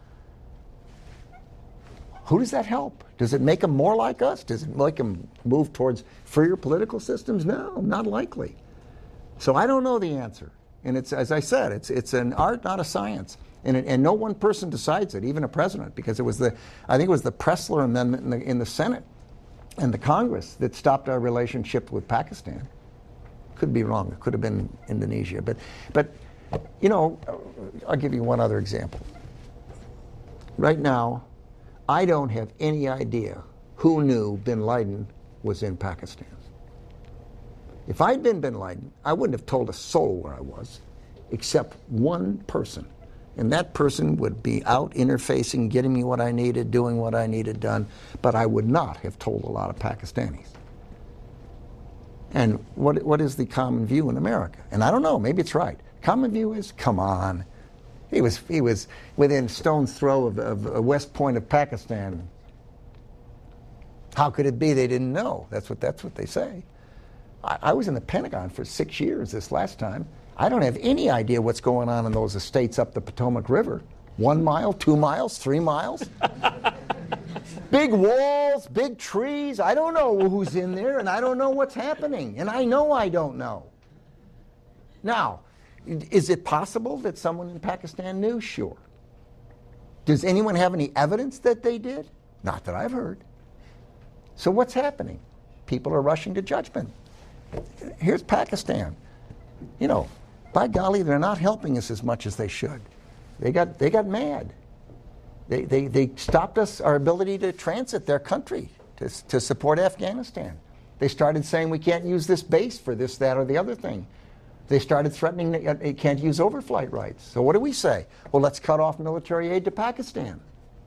Who does that help? Does it make them more like us? Does it make them move towards freer political systems? No, not likely. So I don't know the answer. And it's, as I said, it's an art, not a science. And no one person decides it, even a president, because I think it was the Pressler Amendment in the Senate and the Congress that stopped our relationship with Pakistan. Could be wrong. It could have been Indonesia. But I'll give you one other example. Right now, I don't have any idea who knew bin Laden was in Pakistan. If I'd been bin Laden, I wouldn't have told a soul where I was, except one person. And that person would be out interfacing, getting me what I needed, doing what I needed done, but I would not have told a lot of Pakistanis. And what is the common view in America? And I don't know, maybe it's right. Common view is, come on. He was within stone's throw of West Point of Pakistan. How could it be they didn't know? That's what they say. I was in the Pentagon for 6 years this last time. I don't have any idea what's going on in those estates up the Potomac River. 1 mile, 2 miles, 3 miles. Big walls, big trees. I don't know who's in there, and I don't know what's happening. And I know I don't know. Now, is it possible that someone in Pakistan knew? Sure. Does anyone have any evidence that they did? Not that I've heard. So what's happening? People are rushing to judgment. Here's Pakistan. By golly, they're not helping us as much as they should. They got mad. They stopped our ability to transit their country to support Afghanistan. They started saying we can't use this base for this, that, or the other thing. They started threatening that it can't use overflight rights. So what do we say? Well, let's cut off military aid to Pakistan.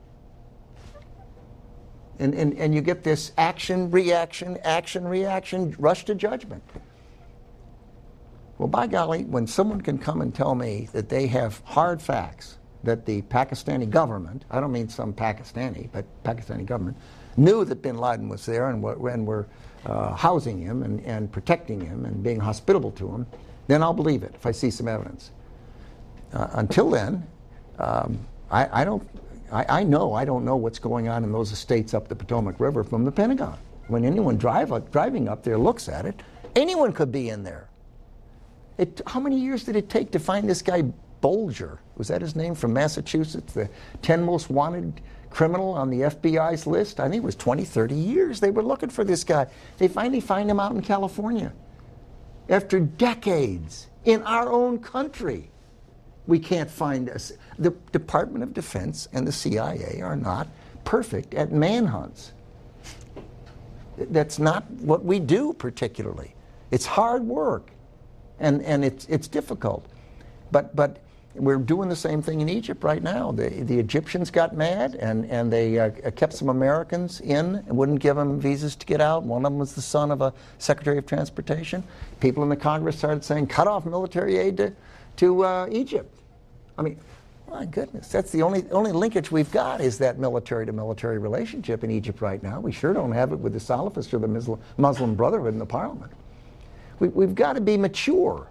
And you get this action, reaction, rush to judgment. Well, by golly, when someone can come and tell me that they have hard facts that the Pakistani government, I don't mean some Pakistani, but Pakistani government, knew that bin Laden was there and were housing him and protecting him and being hospitable to him, then I'll believe it if I see some evidence. Until then, I don't know what's going on in those estates up the Potomac River from the Pentagon. When anyone driving up there looks at it, anyone could be in there. How many years did it take to find this guy Bolger? Was that his name, from Massachusetts? The 10 most wanted criminal on the FBI's list? I think it was 20, 30 years they were looking for this guy. They finally find him out in California. After decades, in our own country, we can't find us. The Department of Defense and the CIA are not perfect at manhunts. That's not what we do particularly. It's hard work, and it's difficult. But we're doing the same thing in Egypt right now. The Egyptians got mad, and they kept some Americans in and wouldn't give them visas to get out. One of them was the son of a Secretary of Transportation. People in the Congress started saying, cut off military aid to Egypt. I mean, my goodness, that's the only linkage we've got is that military-to-military relationship in Egypt right now. We sure don't have it with the Salafists or the Muslim Brotherhood in the parliament. We've got to be mature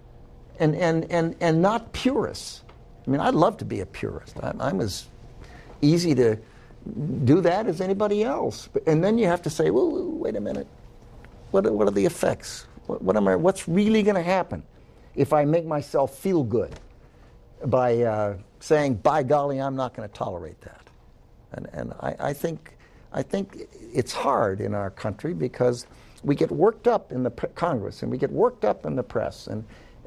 and not purists. I mean, I'd love to be a purist. I'm as easy to do that as anybody else. And then you have to say, well, wait a minute. What are the effects? What's really going to happen if I make myself feel good by saying, by golly, I'm not going to tolerate that? And I think it's hard in our country because we get worked up in the Congress and we get worked up in the press, and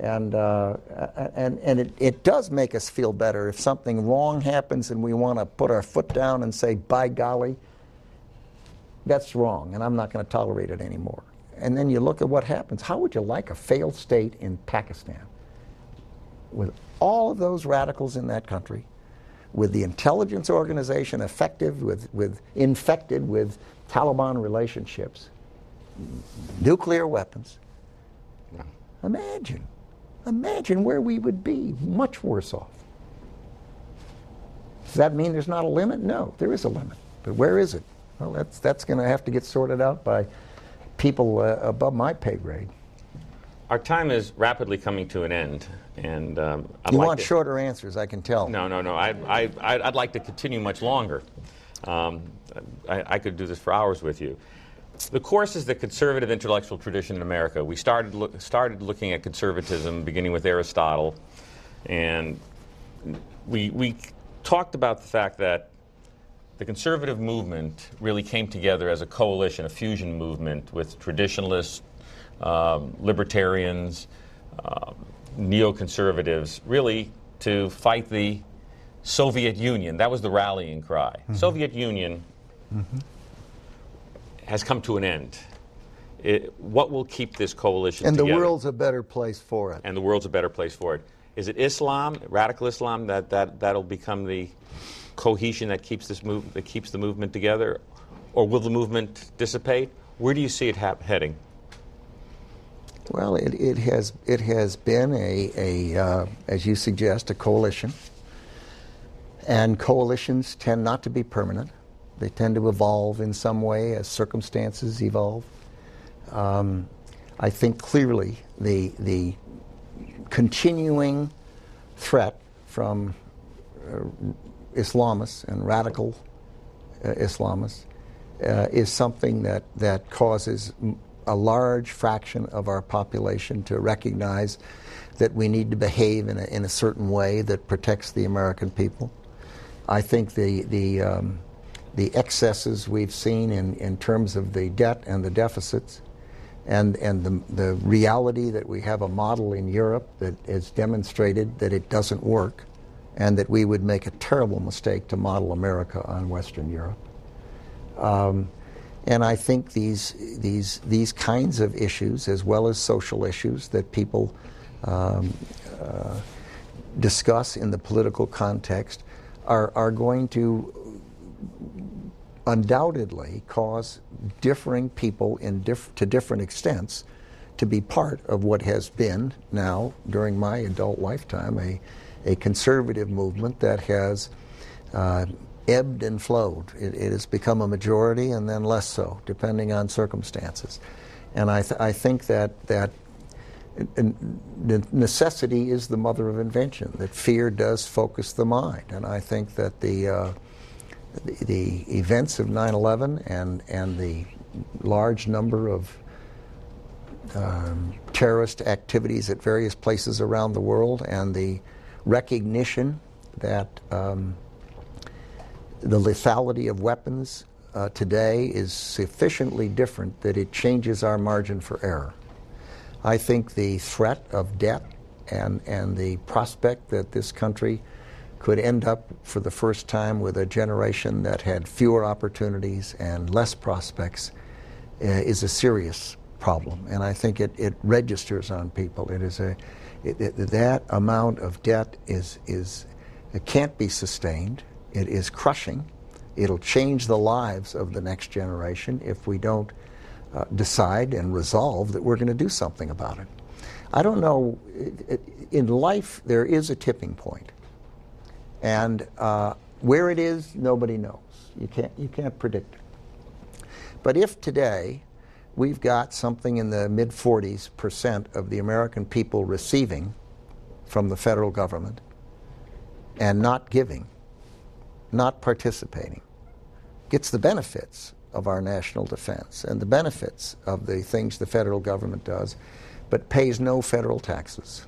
it does make us feel better if something wrong happens and we want to put our foot down and say, by golly, that's wrong and I'm not going to tolerate it anymore. And then you look at what happens. How would you like a failed state in Pakistan with all of those radicals in that country, with the intelligence organization infected with Taliban relationships, nuclear weapons? Imagine where we would be, much worse off. Does that mean there's not a limit? No, there is a limit. But where is it? Well, that's going to have to get sorted out by people above my pay grade. Our time is rapidly coming to an end, and you want shorter answers, I can tell. No. I'd like to continue much longer. I could do this for hours with you. The course is the conservative intellectual tradition in America. We started looking at conservatism beginning with Aristotle, and we talked about the fact that the conservative movement really came together as a coalition, a fusion movement with traditionalists, libertarians, neoconservatives, really to fight the Soviet Union. That was the rallying cry. Mm-hmm. Soviet Union has come to an end. What will keep this coalition together? And the world's a better place for it. And the world's a better place for it. Is it Islam, radical Islam, that'll become the cohesion that keeps the movement together, or will the movement dissipate? Where do you see it heading? Well, it has been as you suggest, a coalition, and coalitions tend not to be permanent. They tend to evolve in some way as circumstances evolve. I think clearly the continuing threat from Islamists and radical Islamists is something that causes a large fraction of our population to recognize that we need to behave in a certain way that protects the American people. I think the excesses we've seen in terms of the debt and the deficits, and the reality that we have a model in Europe that has demonstrated that it doesn't work, and that we would make a terrible mistake to model America on Western Europe. And I think these kinds of issues, as well as social issues that people discuss in the political context, are going to undoubtedly cause differing people to different extents to be part of what has been now, during my adult lifetime, a conservative movement that has ebbed and flowed. It has become a majority and then less so, depending on circumstances. And I think that necessity is the mother of invention, that fear does focus the mind. And I think that the events of 9/11 and the large number of terrorist activities at various places around the world, and the recognition that the lethality of weapons today is sufficiently different that it changes our margin for error. I think the threat of debt and the prospect that this country could end up for the first time with a generation that had fewer opportunities and less prospects is a serious problem. And I think it registers on people. That amount of debt it can't be sustained. It is crushing. It'll change the lives of the next generation if we don't decide and resolve that we're going to do something about it. I don't know. In life, there is a tipping point, and where it is, nobody knows. You can't predict it. But if today we've got something in the mid-40% of the American people receiving from the federal government and not giving, not participating, gets the benefits of our national defense and the benefits of the things the federal government does, but pays no federal taxes,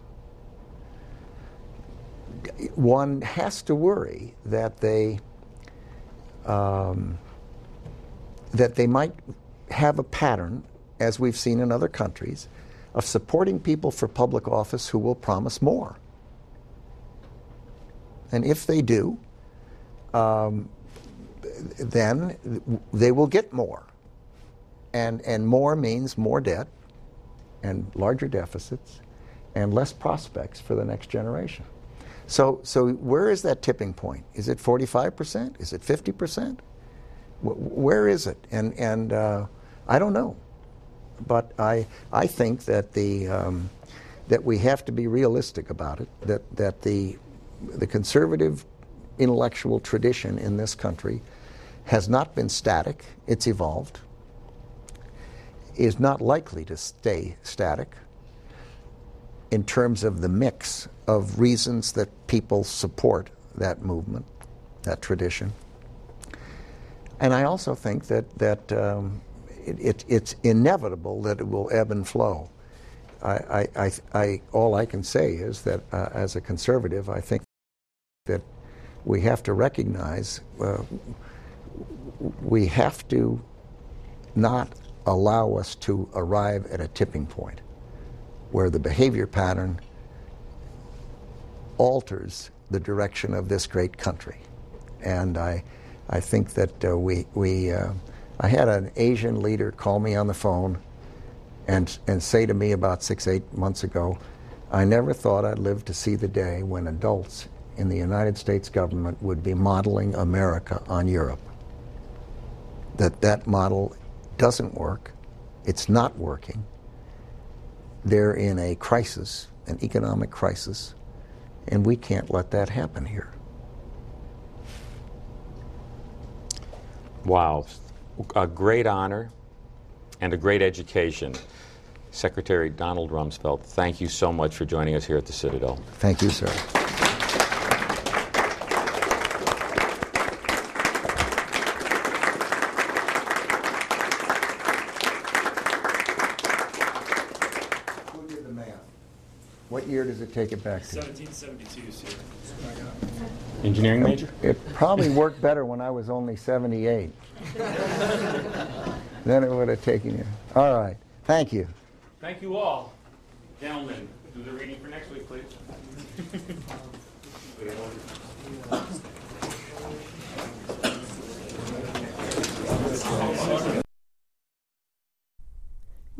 one has to worry that they might have a pattern, as we've seen in other countries, of supporting people for public office who will promise more. And if they do, then they will get more. And more means more debt and larger deficits and less prospects for the next generation. So where is that tipping point? Is it 45%? Is it 50%? Where is it? And I don't know. But I think that that we have to be realistic about it, that the conservative intellectual tradition in this country has not been static. It's evolved, is not likely to stay static in terms of the mix of reasons that people support that movement, that tradition. And I also think that it's inevitable that it will ebb and flow. All I can say is that as a conservative, I think that we have to recognize we have to not allow us to arrive at a tipping point where the behavior pattern alters the direction of this great country. And I think that I had an Asian leader call me on the phone and say to me about 6-8 months ago, I never thought I'd live to see the day when adults in the United States government would be modeling America on Europe. That model doesn't work. It's not working. They're in a crisis, an economic crisis, and we can't let that happen here. Wow. A great honor and a great education. Secretary Donald Rumsfeld, thank you so much for joining us here at the Citadel. Thank you, sir. Who did the math? What year does it take it back to? 1772, sir. Engineering major? It probably worked better when I was only 78. Then it would have taken you. All right. Thank you. Thank you all. Gentlemen, do the reading for next week, please.